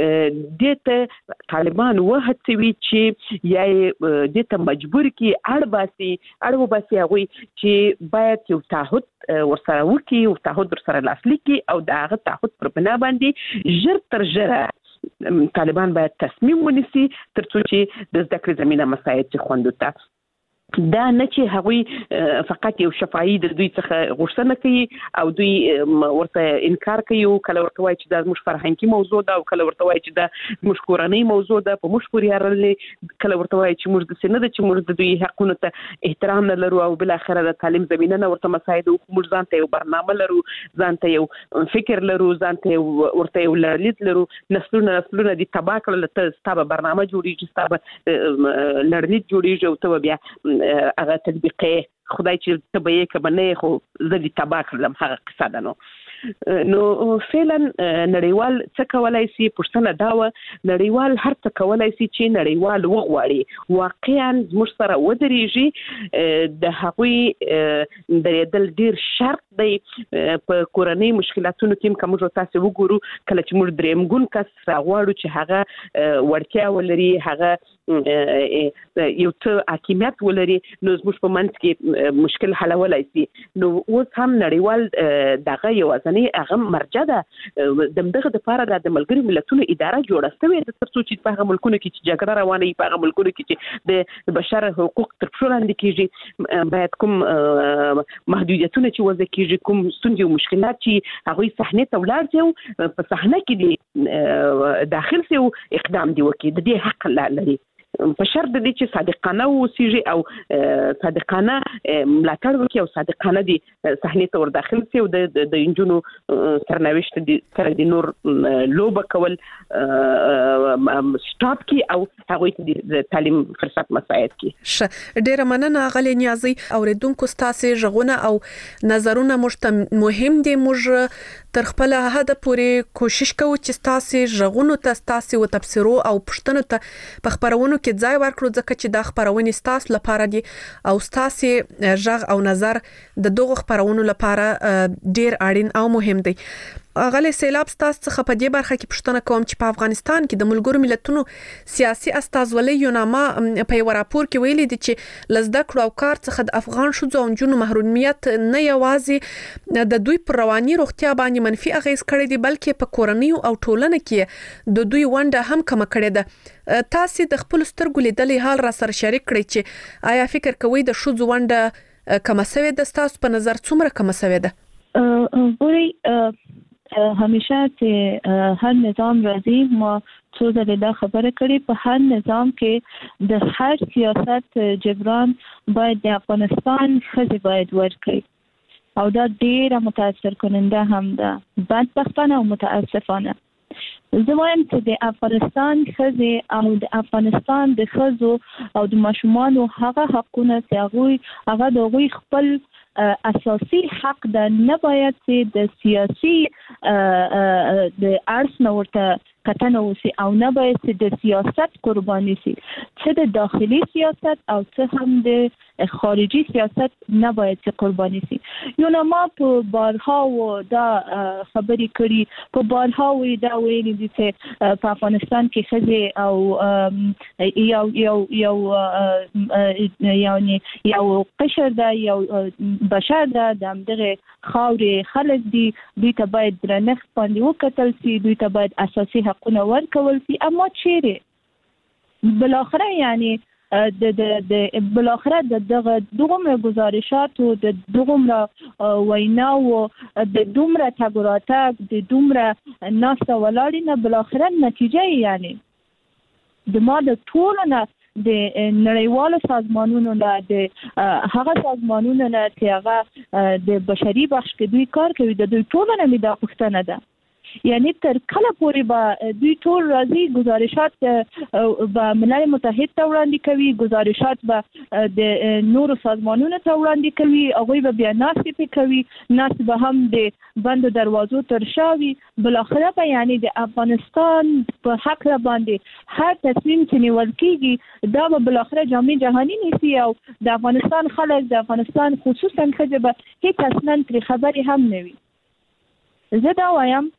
د ته طالبان وهڅوي چې یا د ته مجبور کی اړ باسي اړ وباسي هغه چې باید یو تعهد ورسره وکي او تعهد ورسره لاسلیک کی او دا هغه تعهد پر بنا باندې ژر تر ژره طالبان باید تصمیم ونیسي ترڅو چې د زده کړې زمينه مساعد چې خوندو ته دا نه چې هغوی فقط یو شفاهي د دوی څخه غوښتنه نه کوي او دوی ورته انکار کوي او کله ورته وایي چې دا زموږ فرهنګي موضوع ده او کله ورته وایي چې دا زموږ کورنۍ موضوع ده په موږ پورې اړه کله ورته وایي چې موږ د سینه ده چې موږ د دوی حقونو ته احترام نه لرو او بل اخره د تعلیم زمينه نه ورته مساعد او موږ ځان ته یو برنامه لرو ځان ته یو فکر لرو ځان ته ورته یو لړلید لرو نسلونه نسلونه دي تبا کړل ته ستاسو برنامه جوړیږي ستاسو لړلید جوړیږي او ته بیا هغه تطبیقي خدای چې تبعی کبنه خو زدي تبا کړم هغه قصه ده نو نو فعلا نړیوال څه کولای شي پښتنه داوه نړیوال هر څه کولای شي چې نړیوال وغواړي واقعا موږ سره ودرېږي د هغوی درېدل ډیر شرط دی په کورنۍ مشکلاتونو کې کوم څه تاسو وګورو کله چې موږ دریم ګون کس راغواړو چې هغه وړتیا ولري هغه یو څه حکمیت ولري نو زموږ په منځ کې مشکل حلولای شي نو اوس هم نړیوال دغه یو ځنې هغه مرجع ده د دغه د لپاره د ملګری ملتونو اداره جوړه شوې ده ترڅو چې په هغه ملکونو کې چې جګړه روانه وي په هغه ملکونو کې چې د بشر حقوق تر پښو لاندې کیږي باید کوم محدودیتونه چې وضع کیږي کوم ستونزې او مشکلات چې هغه صحنه ته ولاړ دي په صحنه کې دي داخل سي او اقدام دی وکړي د دې حق لري په شرط د دې چې صادقانه اوسېږي او صادقانه ملاتړ وکړي او صادقانه دي صحنه ته ور داخل شي او د د انجونو سرنوشت دي سره د نور لوب کول سټاپ کی او هغه ته د تعلیم فرصت مساعد کی ډیره مننه غلې نیازي اوریدونکو ستاسو ژغونه او نظرونه مشته مهم دي موږ تر خپل هدف پورې کوشش کوو چې ستاسو ژغونو ته ستاسو او تفسیرو او پښتنو ته په خبرونو کې ځای ورکړو ځکه چې دا خبرونه ستاسو لپاره دي او ستاسو ژغ او نظر د دغه خبرونو لپاره ډیر اړین او مهم دی. غلې سیلاب ستاسو څخه په دې برخه کې پوښتنه کوم چې په افغانستان کې د ملګرو ملتونو سیاسي استازولۍ یوناما په یو راپور کې ویلي دي چې لزده کړو او کار څخه د افغان ښځو او نجونو محرومیت نه یوازې د دوی پر رواني روغتیا باندې منفي اغیز کړی دی بلکې په کورنۍ او ټولنه کې د دوی ونډه هم کم کړې ده. تاسو د خپل سترګو لیدلې حال را سره شریک کړئ چې آیا فکر کوئ د ښځو ونډه کم شوې ده؟ تاسو په نظر څومره کم شوې ده؟ ګوري همیشه چې هر نظام راځي ما څو ځله دا خبره کړې په هر نظام کې د هر سیاست جبران باید د افغانستان ښځې باید ورکړي او دا ډیره متاثر کننده هم ده بدبختانه او متاسفانه. زه وایم چې د افغانستان ښځې او د افغانستان د ښځو او د ماشومانو هغه حقونه چې هغوی هغه د هغوی خپل اساسي حق ده، نه باید چې د سیاسي د ارث نه ورته کتنه وشي او نه باید چې د سیاست قرباني شي، چې د داخلي سیاست او چې هم د خارجي سیاست نه باید چې قرباني شي. یوناما په بارها و دا خبرې کړي، په بارها و دا ویلي دي چې په افغانستان کې ښځې او یو یو یو یعنی یو قشر ده، یو بشر ده، د همدغه خاورې خلک دي، دوی ته باید درنښت باندې وکتل شي، دوی ته باید اساسي حقونه ورکول شي. اما چیرې بالاخره یعنی د د د بالاخره د دغه دومره گزارشاتو د دومره ویناو د دومره تګ راتګ د دومره ناسته ولاړې نه بالاخره نتیجه یعنی د ما د ټولو نه د نړیوالو سازمانونو نه د هغه سازمانونو نه چې هغه د بشري بخش کې دوی کار کوي د دوی ټولو نه مې دا پوښتنه ده، یعنی تر کله پورې به دوی ټول راځي گزارشات به ملل متحد ته وړاندې کوي، گزارشات به د نورو سازمانونو ته وړاندې کوي، هغوی به بیا ناستې پې کوي، ناستې به هم د بندو دروازو تر شا وي. بالاخره به یعنی د افغانستان په هکله باندې هر تصمیم چې نیول کېږي دا به بالاخره جامع جهاني نیسي او د افغانستان خلک د افغانستان خصوصا ښځې به هیڅ اصلا ترې خبرې هم نه وي. زه دا وایم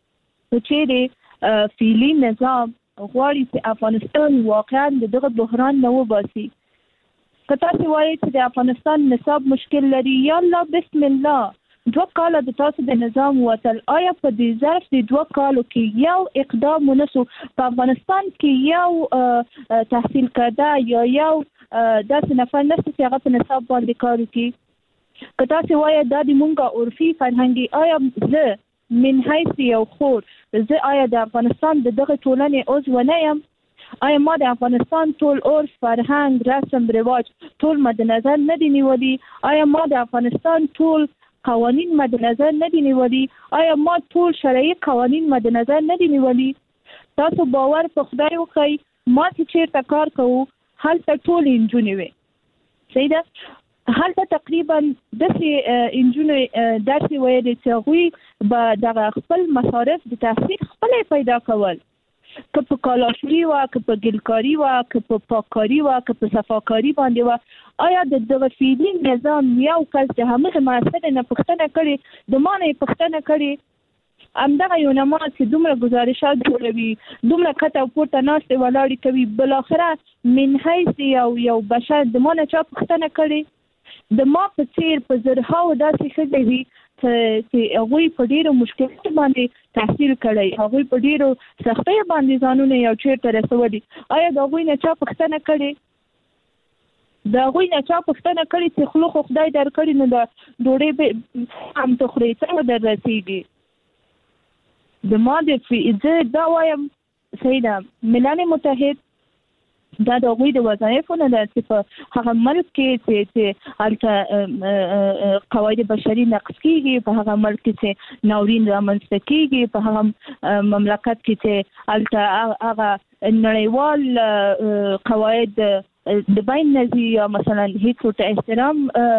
چیرې فعلي نظام غواړي چې افغانستان واقعا د دغه بحران نه وباسي. که تاسو وایئ چې د افغانستان نصاب مشکل لري، یا الله بسم الله دوه کاله د تاسو د نظام وتل، آیا په دې ظرف د دوه کالو کې یو اقدام ونسو په افغانستان کې یو تحصیل کرده یا یو داسې نفر نشته چې هغه په نصاب باندې کار وکړي؟ که تاسو وایئ دا د مونږه عرفي فرهنګي، آیا زه من حیث یو خور زه آیا د افغانستان د دغه ټولنې عضو نه یم؟ آیا ما د افغانستان ټول عرف، فرهنګ، رسم رواج ټول مد نظر نه دي نیولي؟ آیا ما د افغانستان ټول قوانین مد نظر نه دي نیولي؟ آیا ما ټول شرعي قوانین مد نظر نه دي نیولي؟ تاسو باور په خدای وکړئ، ما چې چیرته کار کوو هلته ټولې نجونې وي، صحیح ده؟ هلته تقریبا داسې نجونې درس ویلې چې هغوی به دغه خپل مصارف د تحصیل خپلې پیدا کول، که په کالاشوري وه، که په ګلکاري وه، که په پاککاري وه، که په صفاکاري باندې وه. آیا د دغه فعلي نظام یو کس د همغې محصلې نه پوښتنه کړې، د ما نه یې پوښتنه کړې؟ همدغه یوناما چې دومره گزارشات جوړوي، دومره کته او پورته ناستې ولاړې کوي، بالاخره من حیث یو یو بشر د ما نه چا پوښتنه کړې؟ د ما په څیر په زرهاو داسې ښځې وي چې هغوی په ډېرو مشکلاتو باندې تحصیل کړی، هغوی په ډېرو سختیو باندې ځانونه یو چېرته رسولي. آیا د هغوی نه چا پوښتنه کړې؟ د هغوی نه چا پوښتنه کړې چې خلو خو خدای درکړي نو د ډوډۍ به هم ته خورې، څنګه در رسېږي؟ د ما د زه دا وایم صحیح ده، ملل متحد دا د هغوی د وظایفو نه ده چې په هغه ملک کې چې هلته قواعد بشري نقض کېږي، په هغه ملک کې چې ناورین رامنځته کېږي، په هغه مملکت کې چې هلته هغه نړیوال قواعد د بین نه ځي یا مثلا هیڅ ورته احترام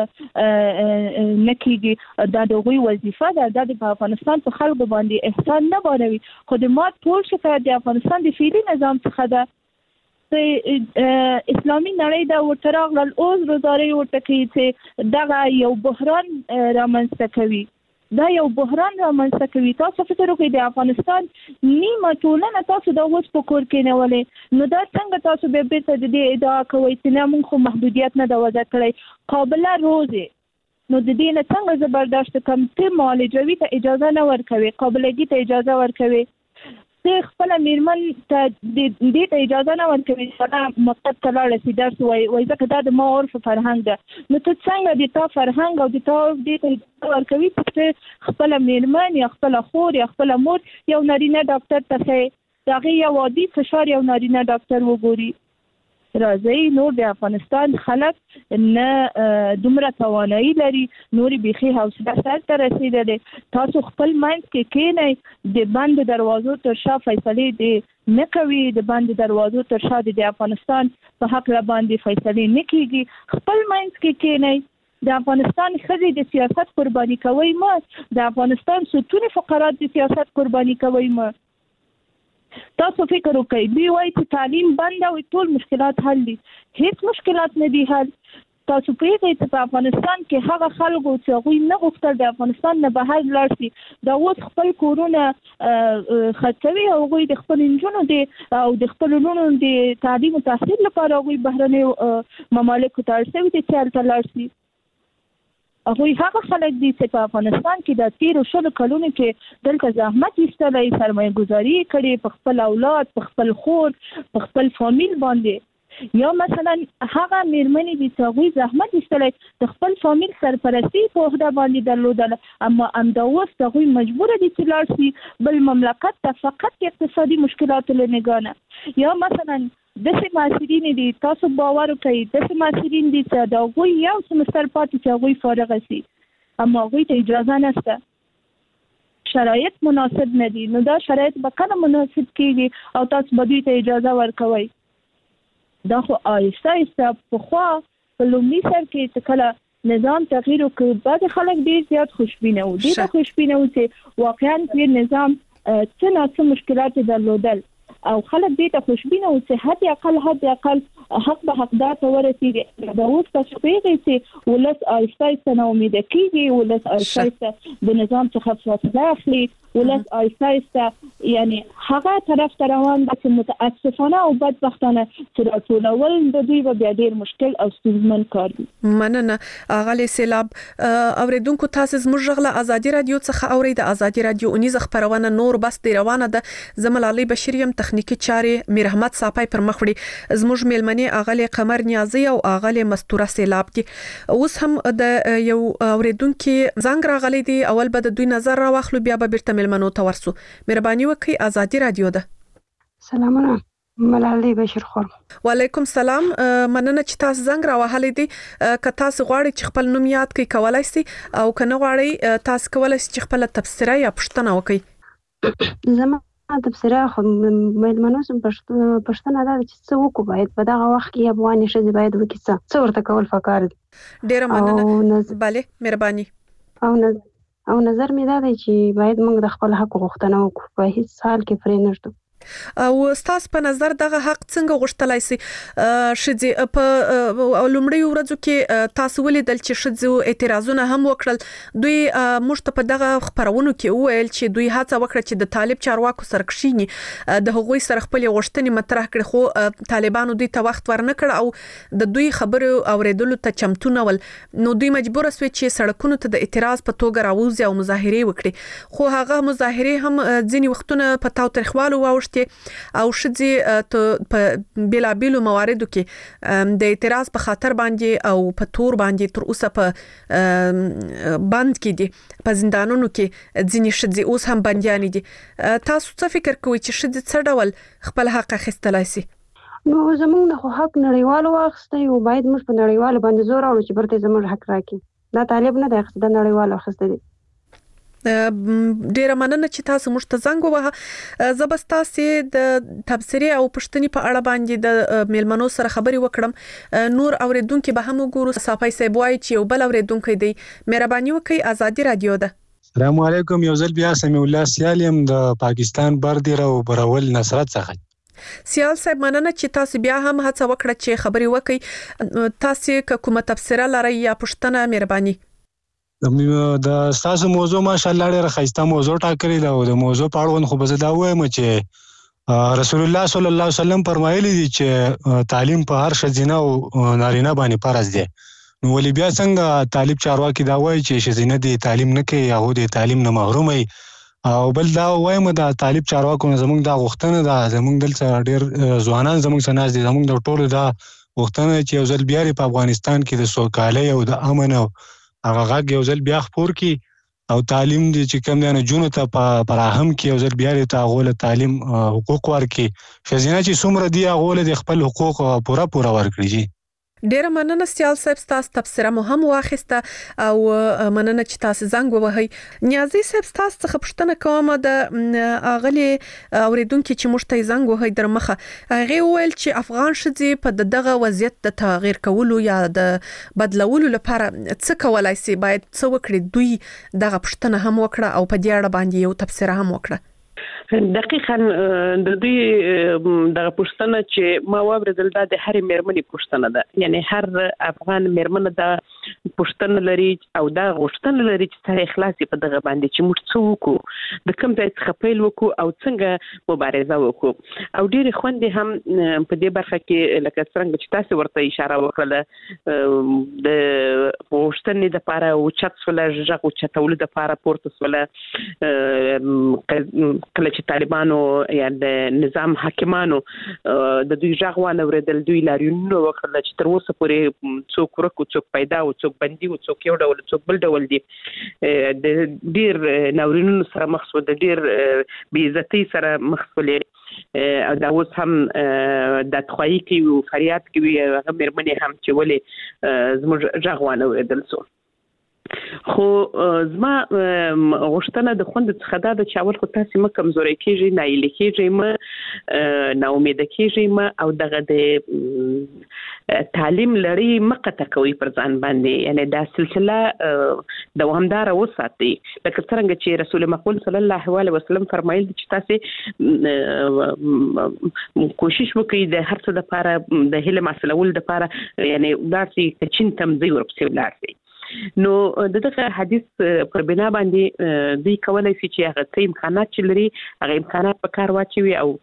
نه کېږي، دا د هغوی وظیفه ده، دا د افغانستان په خلکو باندې احسان نه باروي. خو د ما ټول شکایت د افغانستان د فعلي نظام څخه ده. اسلامي نړۍ دا ورته راغلل اوس روزاري ورته کوي چې دغه یو بحران رامنځته کوي دا یو بحران رامنځته کوي. تاسو فکر وکړئ د افغانستان نیمه ټولنه تاسو د اوس په کور کې نیولې، نو دا څنګه تاسو به بیرته د دې ادعا کوئ چې نه موږ خو محدودیت نه د وضع کړی قابله روزي، نو د دې نه څنګه زبرداشت کم ته معالجوي ته اجازه نه ورکوي، قابلګي ته اجازه ورکوي، ته خپل میرمن ته دې ته اجازه نه ورکوي چې مکتب ته لاړ شي درس وایي وایي ځکه دا د ما عرف فرهنګ ده. نو ته څنګه د تا فرهنګ او د تا دې ته اجازه ورکوي چې خپل میرمن یا خپل خور یا خپل مور یو نارینه ډاکټر ته ښایي د هغې یو عادي فشار یو نارینه ډاکټر وګوري. راځي نور د افغانستان خلک نه دومره توانایي لري، نورې بیخي حوصله سر ته رسېدلې. تاسو خپل منځ کې کښېنئ، د بند دروازو تر شا فیصلې دې نه کوي، د بند دروازو تر شا د افغانستان په هکله باندې فیصلې نه کېږي. خپل منځ کې کښېنئ، د افغانستان ښځې د سیاست قرباني کوئ مه، د افغانستان ستوني فقرات د سیاست قرباني کوئ مه. تاسو فکر وکړئ دوی وایي چې تعلیم بند او ټول مشکلات حل دي، هیڅ مشکلات نه دي حل. تاسو پوهیږئ چې په افغانستان کې هغه خلکو چې هغوی نه غوښتل د افغانستان نه بهر لاړ شي دا اوس خپل کورونه خرڅوي او هغوی د خپلو نجونو د او د خپلو لوڼو د تعلیم او تحصیل لپاره هغوی بهرنیو ممالکو ته اړ شوي دي چې هلته لاړ شي. هغوی هغه خلک دي چې په افغانستان کې د تیرو شلو کلونو کې دلته زحمت ایستلی، سرمایه ګزاري کړې په خپل اولاد، په خپل خور، په خپل فامیل باندې. یا مثلا هغه میرمنې دي چې هغوی زحمت ایستلی د خپل فامیل سرپرستي په عهده باندې درلودله، اما همدا اوس هغوی مجبوره دي چې لاړ شي بل مملکت ته فقط اقتصادي مشکلاتو له نګانه. یا مثلا داسې محصلین دي تاسو باور وکړئ داسې محصلین دي چې د هغوی یو سمستر پاتې چې هغوی فارغه شي اما هغوی ته اجازه نشته، شرایط مناسب نه دي. نو دا شرایط به کله مناسب کېږي او تاسو به دوی ته اجازه ورکوئ؟ دا خو آهسته آهسته پخوا په لومړي سر کې چې کله نظام تغییر وکړ بعضې خلک ډېر زیات خوشبینه وو، ډېر خوشبینه وو چې واقعا دې نظام څه نه څه مشکلات درلودل او خلک دې ته خوشبینه وو چې حد اقل حد اقل حق به حقدار ته ورسېږي. دا اوس تاسو پوهېږئ چې ولس آهسته آهسته ناامیده کېږي، ولس آهسته آهسته د نظام څخه فاصله اخلي، ولس آهسته آهسته یعنی هغه طرف ته روان ده چې متاسفانه او بدبختانه چې راټولول د دوی به بیا ډېر مشکل او ستونزمن کار وي. مننه اغلی سیلاب. اوریدونکو تاسو زموږ غږ له ازادي رادیو څخه اورئ. د ازادي رادیو اونیزه خبرونه نور بس دی روانه ده. زمل علي بشیر یم، تخنیکی چارې میر احمد صاحب پر مخ وړي. زموږ میلمنې اغلی قمر نیازی او اغلی مستوره سیلاب دي. اوس هم د یو اوریدونکو زنګ راغلی دی، اول به د دوی نظر راوخلو بیا به بیرته میلمنو ته ورسو. مهرباني وکړئ، ازادي رادیو ده. سلامونه، ملالۍ بشیر خور. وعلیکم سلام. مننه چې تاسو زنګ راوهلی دی. که تاسو غواړئ چې خپل نوم یاد کړئ کولای شئ او که نه غواړئ تاسو کولای شئ چې خپل تبصره یا پوښتنه وکړئ. زما تبصره خو میلمنو سم پښتنه ده چې څه وکړو باید په دغه وخت کې افغاني ښځې باید وکړي څه څه ورته کول پکار دي. ډېره مننه. بله مهرباني. او نظر او نظر مې دا دی چې باید موږ د خپل حق غوښتنه وکړو، په هیڅ حال کې پرې نه ږدو. او تاسو په نظر دغه حق څنګه غوښتلای شي؟ شځې په لومړی ورځو کې تاسو ولیدل چې شځو اعتراضونه هم وکړل، دوی موږ ته په دغه خبرونو کې وویل چې دوی هڅه وکړه چې د طالب چارواکو سره کښیني، د هغوی سره خپل غوښتنې مطرح کړي، خو طالبانو دوی ته وخت ورنه کړ او د دوی خبرو اوریدلو ته چمتو نه ول. نو دوی مجبور شوي چې سړکونو ته د اعتراض په توګه راوځي او مظاهره وکړي، خو هغه مظاهره هم ځینې وختونه په تاوتریخوالو واوښتې او شځې په بیلابیلو مواردو کې د اعتراض په خاطر باندې او په تور باندې تر اوسه په بند کې دي، په زندانونو کې ځینې شځې اوس هم بندیانې دي. تاسو څه فکر کوئ چې شځې څه ډول خپل حق اخیستلای شي؟ نو زموږ نه خو حق نړیوالو واخیستی او باید موږ په نړیوالو باندې زور راوړو چې برته زموږ حق راکړي. دا طالب نه دی اخیستی، دا نړیوالو اخیستی دی. ډیره مننه چې تاسو موږ ته زنګ ووهه. زه به ستاسې د تبصرې او پوښتنې په اړه باندې د میلمنو سره خبرې وکړم. نور اوریدونکو به هم وګورو. صافی صاحب وایي چې یو بل اوریدونکی دی. مهرباني وکړئ، ازادي رادیو ده. السلام علیکم. یو ځل بیا سمیع الله سیال یم د پاکستان بردیر او برول نصرت څخه. سیال صاحب مننه چې تاسو بیا هم هڅه وکړه چې خبري وکړي. تاسو کومه تفسیر لرئ یا پښتنه مهرباني؟ د تاسو موضوع ماشاءالله ډېره ښایسته موضوع ټاکلې ده او د موضوع په اړه خو به زه دا وایم چې رسول الله صلی الله علیه وسلم فرمایلی دي چې تعلیم په هر ښځینه او نارینه باندې فرض دی. نو ولې بیا څنګه طالب چارواکي دا وایي چې ښځینه دې تعلیم نه کوي یا هغوی د تعلیم نه محروم وي؟ او بل دا وایم د طالب چارواکو نه زموږ دا غوښتنه ده، زموږ دلته ډېر ځوانان زموږ سره ناست دي، زموږ د ټولو دا غوښتنه چې یو ځل بیا په افغانستان کې د سوکالۍ او د امن او هغه غږ یو ځل بیا خپور کړي او تعلیم دې چې کوم دی نجونو ته په فراهم کړي، یو ځل بیا دې ته هغوی له تعلیم حقوق ورکړي. ښځینه چې څومره دي هغوی له خپل حقوق پوره پوره ورکړي. جي ډیره مننه سیال صاحب، تاسو تفسیر مو هم واخیسته او مننه چې تاسو زنګ ووهی. نیازي صاحب تاسو څخه پوښتنه کوم د اغلی اوریدونکو چې موږ ته زنګ ووهی در مخه هغه ویل چې افغان شذې په دغه وضعیت د تغییر کولو یا د بدلولو لپاره څه کولای شي، باید څه وکړي؟ دوی دغه پوښتنه هم وکړه او په دې اړه باندې یو تفسیر هم وکړه. دقیقاً د دوی دغه پوښتنه چې ما واوریدل دا د هرې مېرمنې پوښتنه ده، یعنی هر افغان مېرمنه دا پوښتنه لري او دا غوښتنه لري چې سره اخلاص په دغه باندې چې موږ څه وکړو، د کوم ځای څخه پیل وکړو او څنګه مبارزه وکړو. او ډېرې خوندې هم په دې برخه کې لکه څنګه چې تاسو ورته اشاره وکړه د غوښتنې لپاره اوچت سوله غږ اوچتولو لپاره پورته سوله کله چې طالبانو یا د نظام حاکمانو د دوی غږ وانه ورېدل، دوی لاریونونه وکړل چې تر اوسه پورې څوک ورک او څوک پیدا او څوک بندي او څوک یو ډول څوک بل ډول دي، د ډېر ناورینونو سره مخ شو، د ډېر بې عزتۍ سره مخ شولې او دا اوس هم د تخوایي کوي او فریاد کوي هغه مېرمنې هم چې ولې زموږ غږ وانه ورېدل سو. خو زما غوښتنه د خوند څخه دا ده چې اول خو تاسو مه کمزوري کیږئ، ناهیلي کیږئ مه، ناامیده کیږئ مه او دغه د تعلیم لړۍ مه قطع کوئ پر ځان باندې، یعنی دا سلسله دوامداره وساتئ. لکه څرنګه چې رسول مقبول صلی الله علیه وسلم فرمایل چې تاسو کوشش وکړئ د هر څه لپاره د علم حاصلولو لپاره، یعنی داسې چین تم ځئ ورپسې ولاړ. نو دغه حدیث پر بنا باندې دوی کولای شي چې هغه څه امکانات چې لري هغه امکانات په کار واچوي او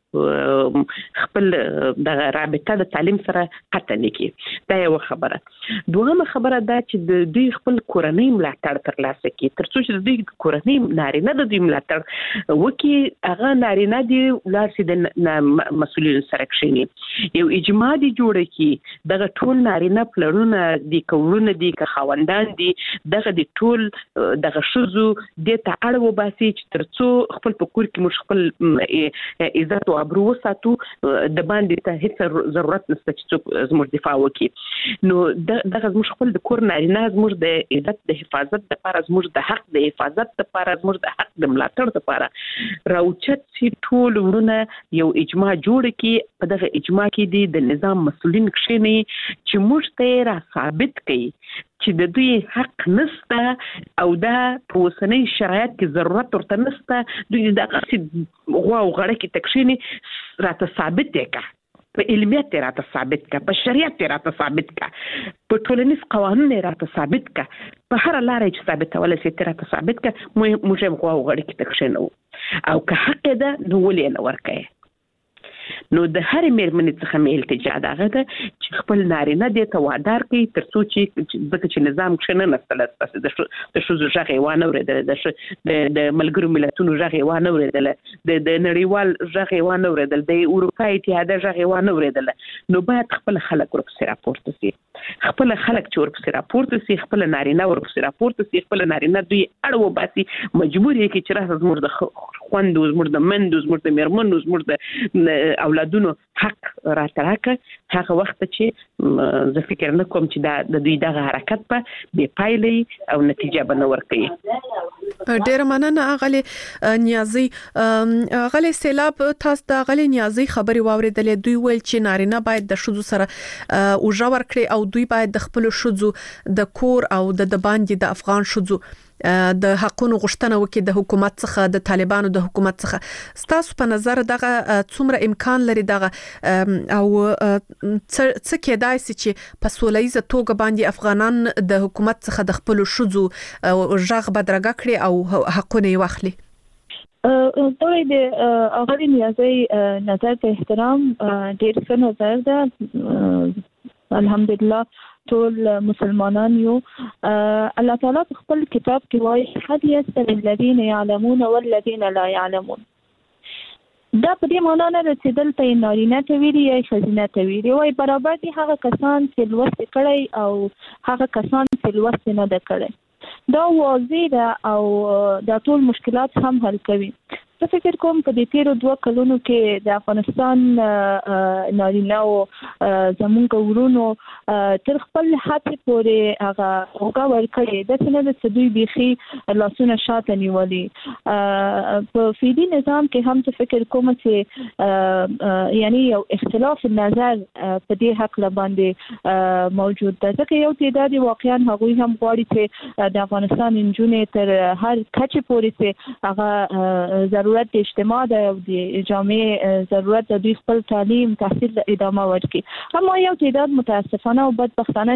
خپل د رابطه د تعلیم سره قطع نه کړي. دا یو خبره. دویمه خبره دا چې د دوی خپل کورنۍ ملاتړ ترلاسه کړي، ترڅو چې د دوی کورنۍ نارینه د دوی ملاتړ وکړي، هغه نارینه دي ولاړ شي د مسؤلینو سره کښېني، یو اجماع دي جوړه کړي، دغه ټول نارینه پلرونه دي کورونه دي که خاوندان دي، دغه د ټول دغه شذو د ته اړ وباسي چې ترڅو خپل په کور کې موږ خپل عزت او ابرو وساتو، د باندې ته هیڅ ضرورت نشته چې څوک زموږ دفاع وکړي. نو دغه زموږ خپل د کور نارینه زموږ د عزت د حفاظت لپاره، زموږ د حق د حفاظت لپاره، زموږ د حق د ملاتړ لپاره راوچت شي ټول ورونه یو اجماع جوړ کړي، په دغه اجماع کې دي د نظام مسؤلین کښېني چې موږ ته را ثابت کړي چې د دوی حق نسته او دا په اوسنۍ شرایط کې ضرورت ورته نسته، دوی دغه غوا او غړه کې تکښیني راته ثابت دی که په علمیت راته ثابت که، په شریعت راته ثابت که، په ټولنیز قوانین راته ثابت که، په هر لارې چې ثابتولی شي راته ثابت که، موږ هم غوا او غړه کې تکښینو او که حق ده نو ولې یې نه ورکوي. نو د هر مېرمنې څخه مې التجا دغه ده چې خپل نارینه دې ته وادار کړي ترڅو چې ځکه چې نظام کښې نه نستله، د ښځو غږ یې وانه اورېدله، د ملګرو ملتونو غږ یې وانه اورېدله، د نړیوال غږ یې وانه اورېدل، د اروپا اتحادیه غږ یې وانه اورېدله. نو باید خپل خلک ورپسې راپورته شي، خپل خلک چې ورپسې راپورته شي، خپل نارینه ورپسې راپورته شي، خپل نارینه دوی اړ وباسي، مجبور یې کړي چې راسه زموږ د خوندو، زموږ د مندو، زموږ د مېرمنو، زموږ د اولادونو حق راتراکه هغه وخت چې زه فکر نه کوم چې دا د دوی دغه حرکت په بې پایلې او نتیجه به نه ورکوي. ډېر مننه اغلی نیازي. اغلی سیلاب تاسو د اغلی نیازي خبري واوریدلې. دوی ویل چې نارینه باید د شذو سره اوجا ورکړي او دوی باید د خپل شذو د کور او د باندې د افغان شذو د حقونو غوښتنه وکړي د حکومت څخه د طالبانو د حکومت څخه. ستاسو په نظر دغه څومره امکان لري دغه او څه کېدای شي چې په سولهیزه توګه باندې افغانان د حکومت څخه د خپل شذو ژغ بدرګه کړي او حقونه یې واخلي؟ دوی د اغلی نیازي نظر ته احترام ډېر ښه نظر ده. الحمدلله ټول مسلمانان یو. الله تعالی په خپل کتاب کې وایي حد یستوی الذین یعلمون والذین لا یعلمون. دا په دې معنا نه چې دلته نارینه ته ویلي یا ښځینه ته ویلي وایي برابر دي هغه کسان چې لوست کړي او هغه کسان چې لوست نه ده کړي. دا واضح ده او دا ټول مشکلات هم حل کوي. زه فکر کوم په دې تیرو دوه کلونو کې د افغانستان نارینه او زمونږ ورونو تر خپل حد پورې هغه اوګه ورکړي د څه نه د دوی بيخي لاسونه شاته نیولي. په فیدی نظام کې هم څه فکر کوم چې یعنی یو اختلاف نظر په دې حق باندې موجود ده ځکه یو تعداد واقعا هغوی هم غواړي چې د افغانستان انجونې تر هر کچې پورې چې هغه ضرورت د اجتماع د جامعه ضرورت د دوی خپل تعلیم تحصیل ادامه ورکړي. اما یو تعداد متاسفانه او بدبختانه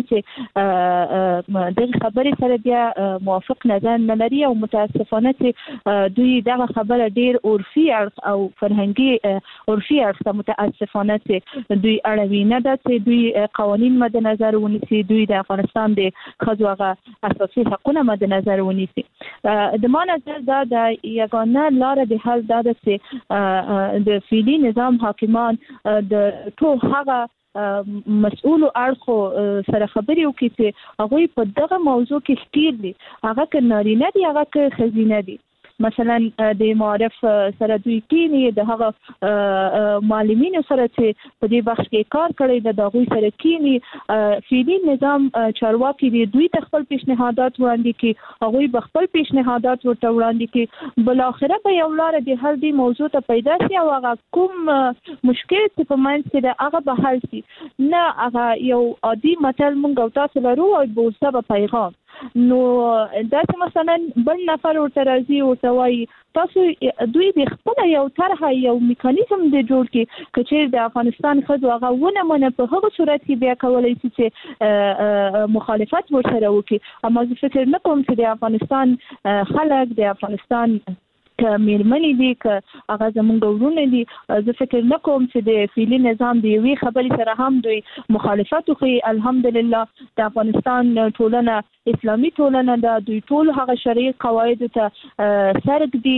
چې د خبرې سره بیا موافق نظر نه لري او متاسفانه چې دوی دغه خبره ډیر عرفي او فرهنګي عرفي اړخ متاسفانه چې دوی اړوي نه ده چې دوی قوانین مد نظر ونیسي دوی د افغانستان د ښځو هغه اساسي حقوقونه مد نظر ونیسي. د ما نظر دا د یګانه لار د حل دا ده چې د فعلی نظام حاکمان د ټول هغه مسؤل اړخو سره خبرې وکړي چې هغوی په دغه موضوع کې ښکیر دي هغه که نارینه دي هغه که ښځینه دي. مثلا د معارف سره دوی کینی د هغه معلمینو سره چې په دې بخش کې کار کړی د دغوی سره کینی فعلی نظام چارواکي دی دوی ته خپل پیشنهادات وړاندې کړي هغوی به خپل پیشنهادات ورته وړاندې کړي بل اخره به یو لار د حل دی موضوع ته پیدا شي او هغه کوم مشکل چې په منځ کې د هغه به حل شي نه هغه یو عادي متل مونږ او تاسو لرو او بوسه به پیغام نو دا چې مثلا بل نفر ورته راځي او توای تاسو دوی د خپل یو طرح یو میکانیزم د جوړ کې کچې د افغانستان خځو هغه ونه منه په هغه صورت کې بیا کولای شي چې مخالفت ورسره وکړي. اما زه فکر نه کوم چې د افغانستان خلک د افغانستان که میرمنې دي که هغه زمونږ ورونه دي زه فکر نه کوم چې د فعلي نظام د یوې خبرې سره هم دوی مخالفت وکړي. الحمدلله د افغانستان ټولنه اسلامي ټولنه ده دوی ټول هغه شرعي قواعدو ته سرک دي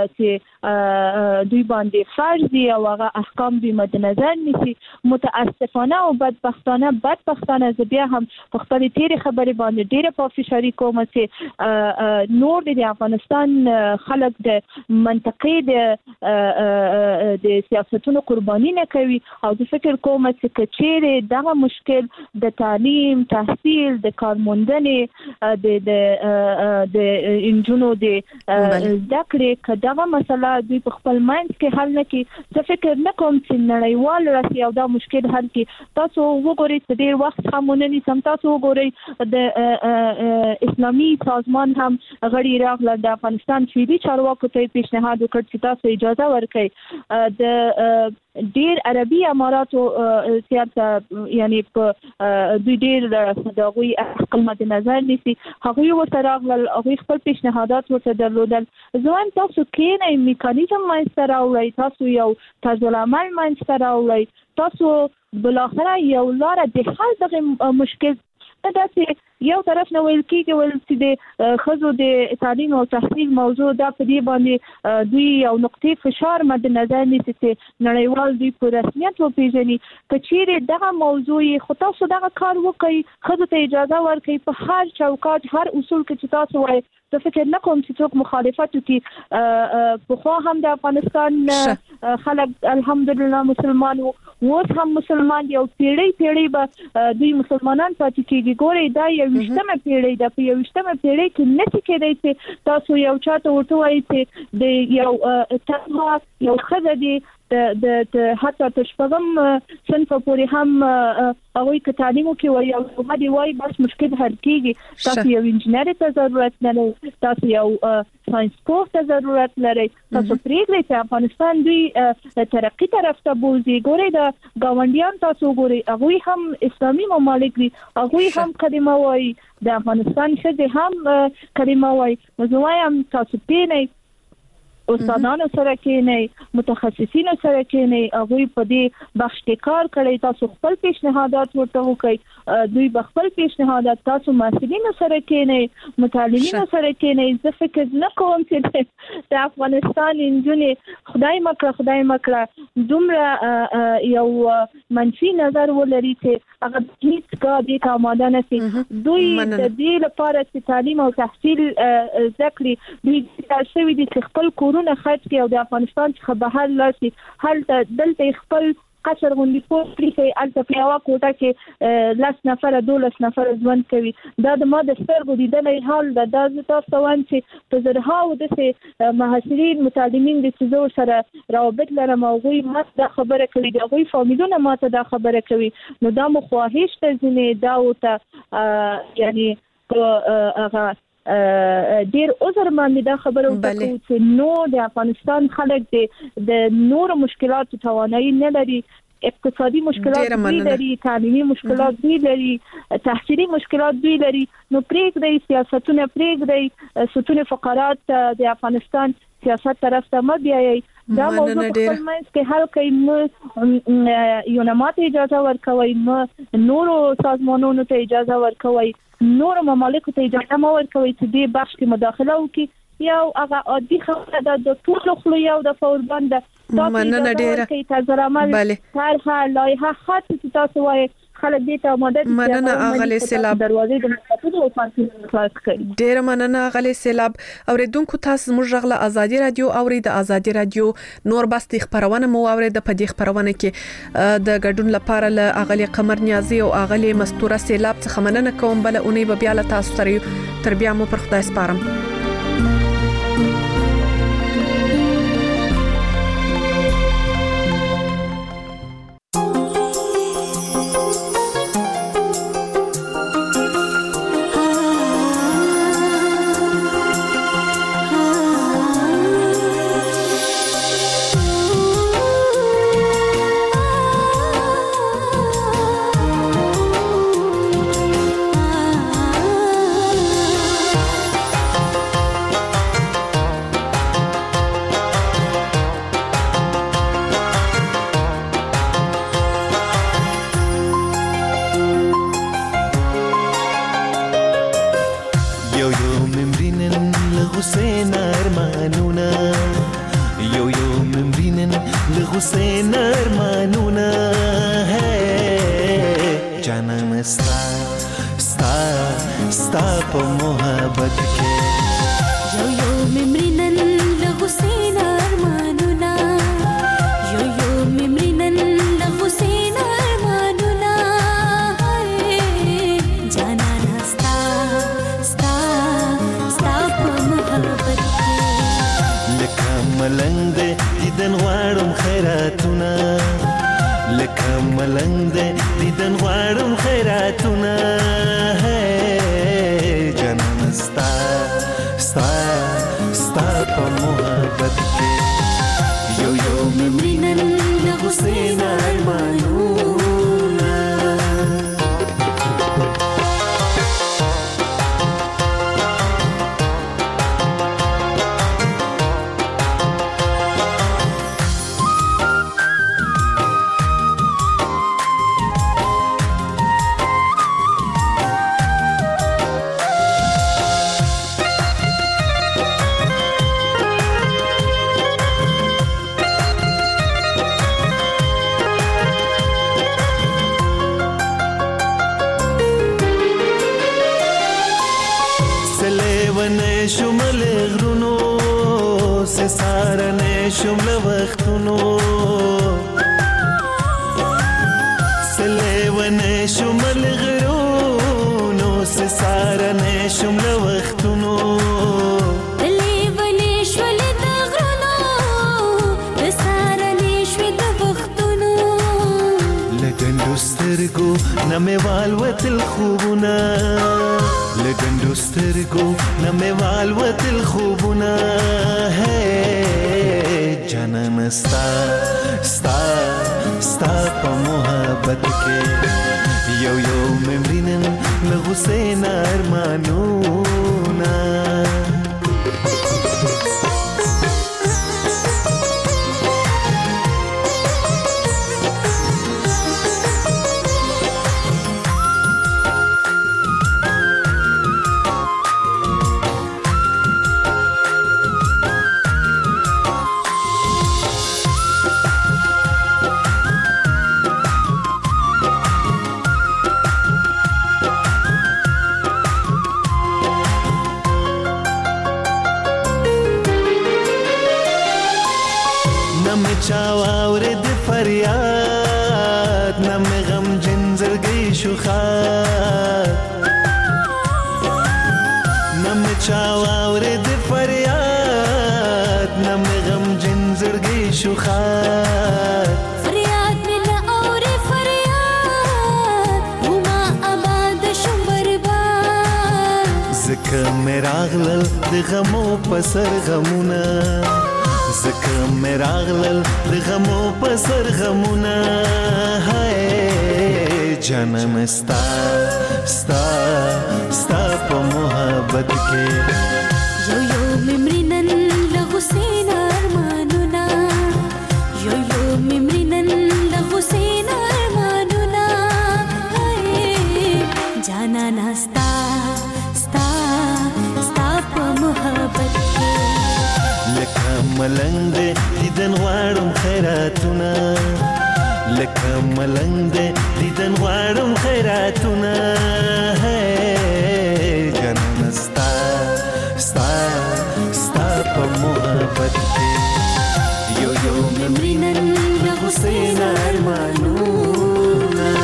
چې دوی باندې فرض دي او هغه احکام دوی مد نظر نیسي. متاسفانه او بدبختانه بدبختانه زه بیا هم په خپلې تېرې خبرې باندې ډېره پافشاري کوم چې نور د افغانستان خلک د منطقې د د سیاستونو قرباني نه کوي او د فکر کوم چې کچېره دغه مشکل د تعلیم تحصیل د کارموندنې د د د انجونو د ذکر کداغه مسله دوی په خپل منځ کې حل نه کړي. زه فکر نه کوم چې نړیوال راسي او دا مشکل حل کړي. تاسو وګورئ چې ډیر وخت خامونني سم تاسو وګورئ د اسلامي سازمان هم غړي راغله د افغانستان فعلي چارواکو ته پیشنهاد وکړ چې تاسو اجازه ورکړئ د ډیر عربي اماراتو سیاست یعنی په دوی ډیر دغوی خپل مد نظر نیسي هغوی ورته راغلل هغوی خپل پیشنهادات ورته درلودل. ځوان تاسو کینې میکانیزم منځته راوړئ تاسو یو طرز العمل منځته راوړئ تاسو بالاخره یو لار د حل دغه مشکل دا چې یو طرف نه ویل کېږي ول چې د خزو د تعلیم او تحصیل موضوع دا په دې باندې دوی یو نقطې فشار مد نظر نیسي چې نړیوال دوی په رسمیت وپیژني که چیرې دغه موضوع خو تاسو دغه کار وکړئ خزو ته اجازه ورکړئ په هر چوکاټ هر اصول کې چې تاسو وایي زه فکر نه کوم چې څوک مخالفت وکړي په خو هم د افغانستان خلک الحمدلله مسلمان وو اوس هم مسلمان یو پیړۍ پیړۍ به دوی مسلمانان پاتې کېږي ګورئ دا یو ویشتمه پیړۍ ده په یو ویشتمه پیړۍ کې نشي کېدای چې تاسو یو چاته ورته وایي چې د یو تنها یو ښځه دی د د حتی تر شپږم صنف پورې هم هغوی که تعلیم وکړي وایي او هغه دی وایي بس مشکل حل کېږي تاسو یو انجینر ته ضرورت نه لرئ تاسو یو ساینس پوه ته ضرورت لرئ تاسو پرېږدئ چې افغانستان دوی ترقي طرف ته بوځي ګورئ د ګاونډیان تاسو ګورئ هغوی هم اسلامي ممالک دي هغوی هم کلمه وایي د افغانستان ښځې هم کلمه وایي نو زه وایم تاسو کښېنئ استادانو سره کېنئ متخصصینو سره کېنئ هغوی په دې بخش کې کار کړی تاسو خپل پیشنهادات ورته وکړئ دوی به خپل پیشنهادات تاسو مسؤلینو سره کېنئ متعلمینو سره کېنئ زه فکر نه کوم چې د افغانستان نجونې خدای مکړه خدای مکړه دومره یو منفي نظر ولري چې هغه هیڅ کار دې ته آماده نه شي دوی د دې لپاره چې تعلیم او تحصیل زده کړي دوی ځای شوي دي چې خپل کورونه خرڅ کړي او د افغانستان څخه بهر لاړ شي هلته دلته خپل قصر غونډې پوه کړي چې هلته په یوه کوټه کې لس نفره دولس نفره ژوند کوي دا د ما د سترګو لیدلی حال ده دا زه تاسو ته وایم چې په زرهاو داسې محصلین متعلمین دي چې زه ورسره روابط لرم او هغوی ماته دا خبره کوي د هغوی فامیلونه ماته دا خبره کوي نو دا مو خواهش ته ځینې دا ورته یعنی په هغه ډیر عذر باندې دا خبره وکړو چې نو د افغانستان خلک د نور مشکلات توانایي نه لري اقتصادي مشکلات دوی لري تعلیمي مشکلات دوی لري تحصیلي مشکلات دوی لري نو پرېږدئ سیاستونه پرېږدئ ستون فقرات د افغانستان سیاست طرف ته مه بیایئ دا موضوع په خپل منځ کې حل کړئ نو یونما ته اجازه ورکوئ نو نورو سازمانونو ته اجازه ورکوئ نور ممالکو ته اجازه مه ورکوئ چې دې بخش کې مداخله وکړي یو هغه عادي خبره ده د ټولو خولو یو دفعه ورباند ده مننه ډیره کې طرز عمل طرحه لایحه خاصه چې تاسو وایي خلک دې ته آماده دي مننه اغلی سیلاب دروازې د مخاطبو او پارتیانو خلاص کړي ډیره مننه اغلی سیلاب اوریدونکو تاسو زموږ غږ له ازادي رادیو اوري د ازادي رادیو نور بس د خبرونه مو اوري د پدې خبرونه کې د ګډون لپاره له اغلی قمر نیازي او اغلی مستوره سیلاب څخه مننه کوم بل اونۍ به بیا له تاسو سره تر بیا مو پر خدای سپارم شمل غرونو سسارنه شمل وختونو سلیونه شمل غرونو سسارنه شمل وختونو سترګو نمې والوتل خوبونه لګندو سترګو نمې والوتل خوبونه هې جانان ستا ستا ستا په محبت کې یو یو ممرینن له حسین ارمانونه چاوره د فریاد نم غم جنزرګي شوخات نم چاوره د فریاد نم غم جنزرګي شوخات فریاد ملا اورې فریاد وما آباد شو برباد زکه مراغلل د غمو پسر غمونه زکه مراغلل د غمو پسر غمونه هاي جانان ستا ستا ستا په محبت کې یو یو ممرینن له حسین ارمانونه یو یو ممرینن له حسین ارمانونه جانان ستا ستا ستا په محبت کې لکه ملنګ دې دیدن غواړم خیراتونه لکه ملنګ دې دیدن غواړم خیراتونه جانان ستا ستا ستا په محبت کې یو یو ممرینن له حسین ارمانونه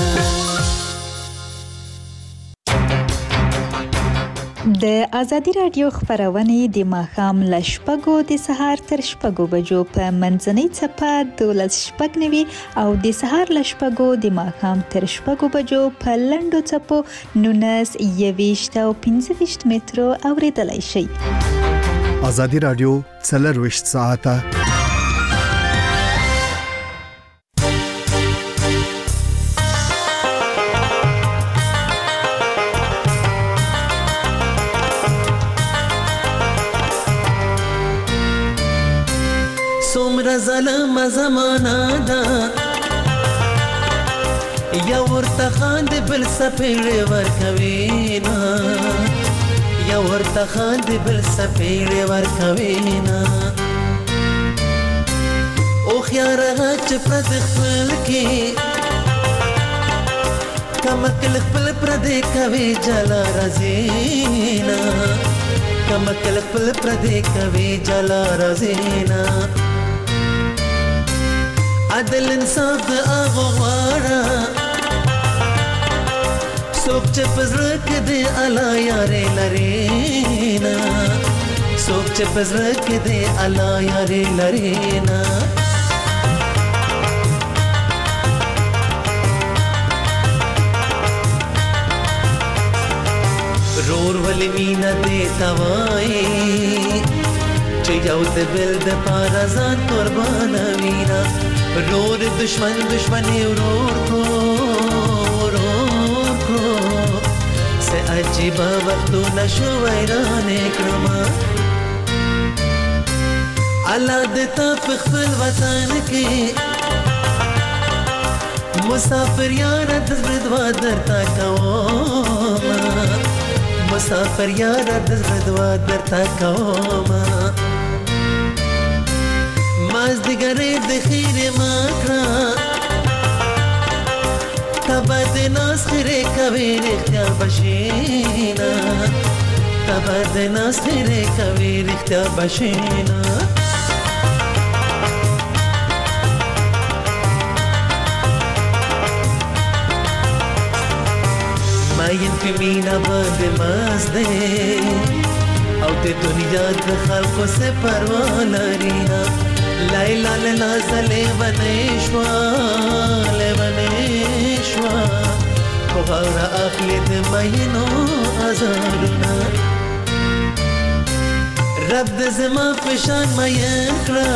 د ازادي رادیو خبرونه د ماښام له شپږو د سهار تر شپږو بجو په منځنۍ چپه دولس شپږ نوي او د سهار له شپږو د ماښام تر شپږو بجو په لنډو چپو نونس یويشت او پنځه ویشت مترو اوریدلای شئ. ازادي رادیو څلرویشت ساعته ظلم زمانہ دا یا ورته خاند بل سپېړې ورکوینا یا ورته خاند بل سپېړې ورکوینا او خيار چې پرد خپل کې کمکل خپل پرد کوي جلا رزینا کمکل خپل پرد کوي جلا رزینا عدل انصاف د اغوارا سوک چې پزړه کې دی الا یارې لرینا سوک چې پزړه کې دی الا یارې لرینا رور ولې مینا دې توای چې یو د بل د پاره ځان قربان وینا رور دشمن دشمنی ورور کو ورور کو سے عجیب وختو نشو ویران کرما الله دتا خپل وطن کې مسافر یار د زړه درتا کوما مسافر یار د زړه درتا کوما مازدګرې د خیر ماکړه تبد ناس خره کوي رښتیا بشینا تبد ناس تیرے کوي رښتیا بشینا ماین په مینا باندې ماز دې او ته دنیا د خلکو سے پروا لرينا لایلا لا زلې ونشوا لونشوا خبر اخلي د مینو ازارنا رب د زما پشان مین کړه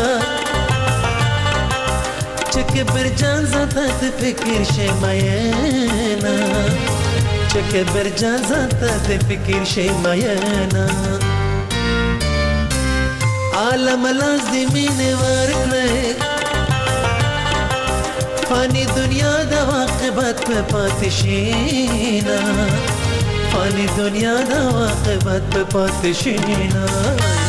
چکه بر جان زاته فکر شې مینا چکه بر جان زاته فکر شې مینا عالم لازمین ورکړه فانی دنیا د واقعبت په پاتشینا فانی دنیا د واقعبت په پاتشینا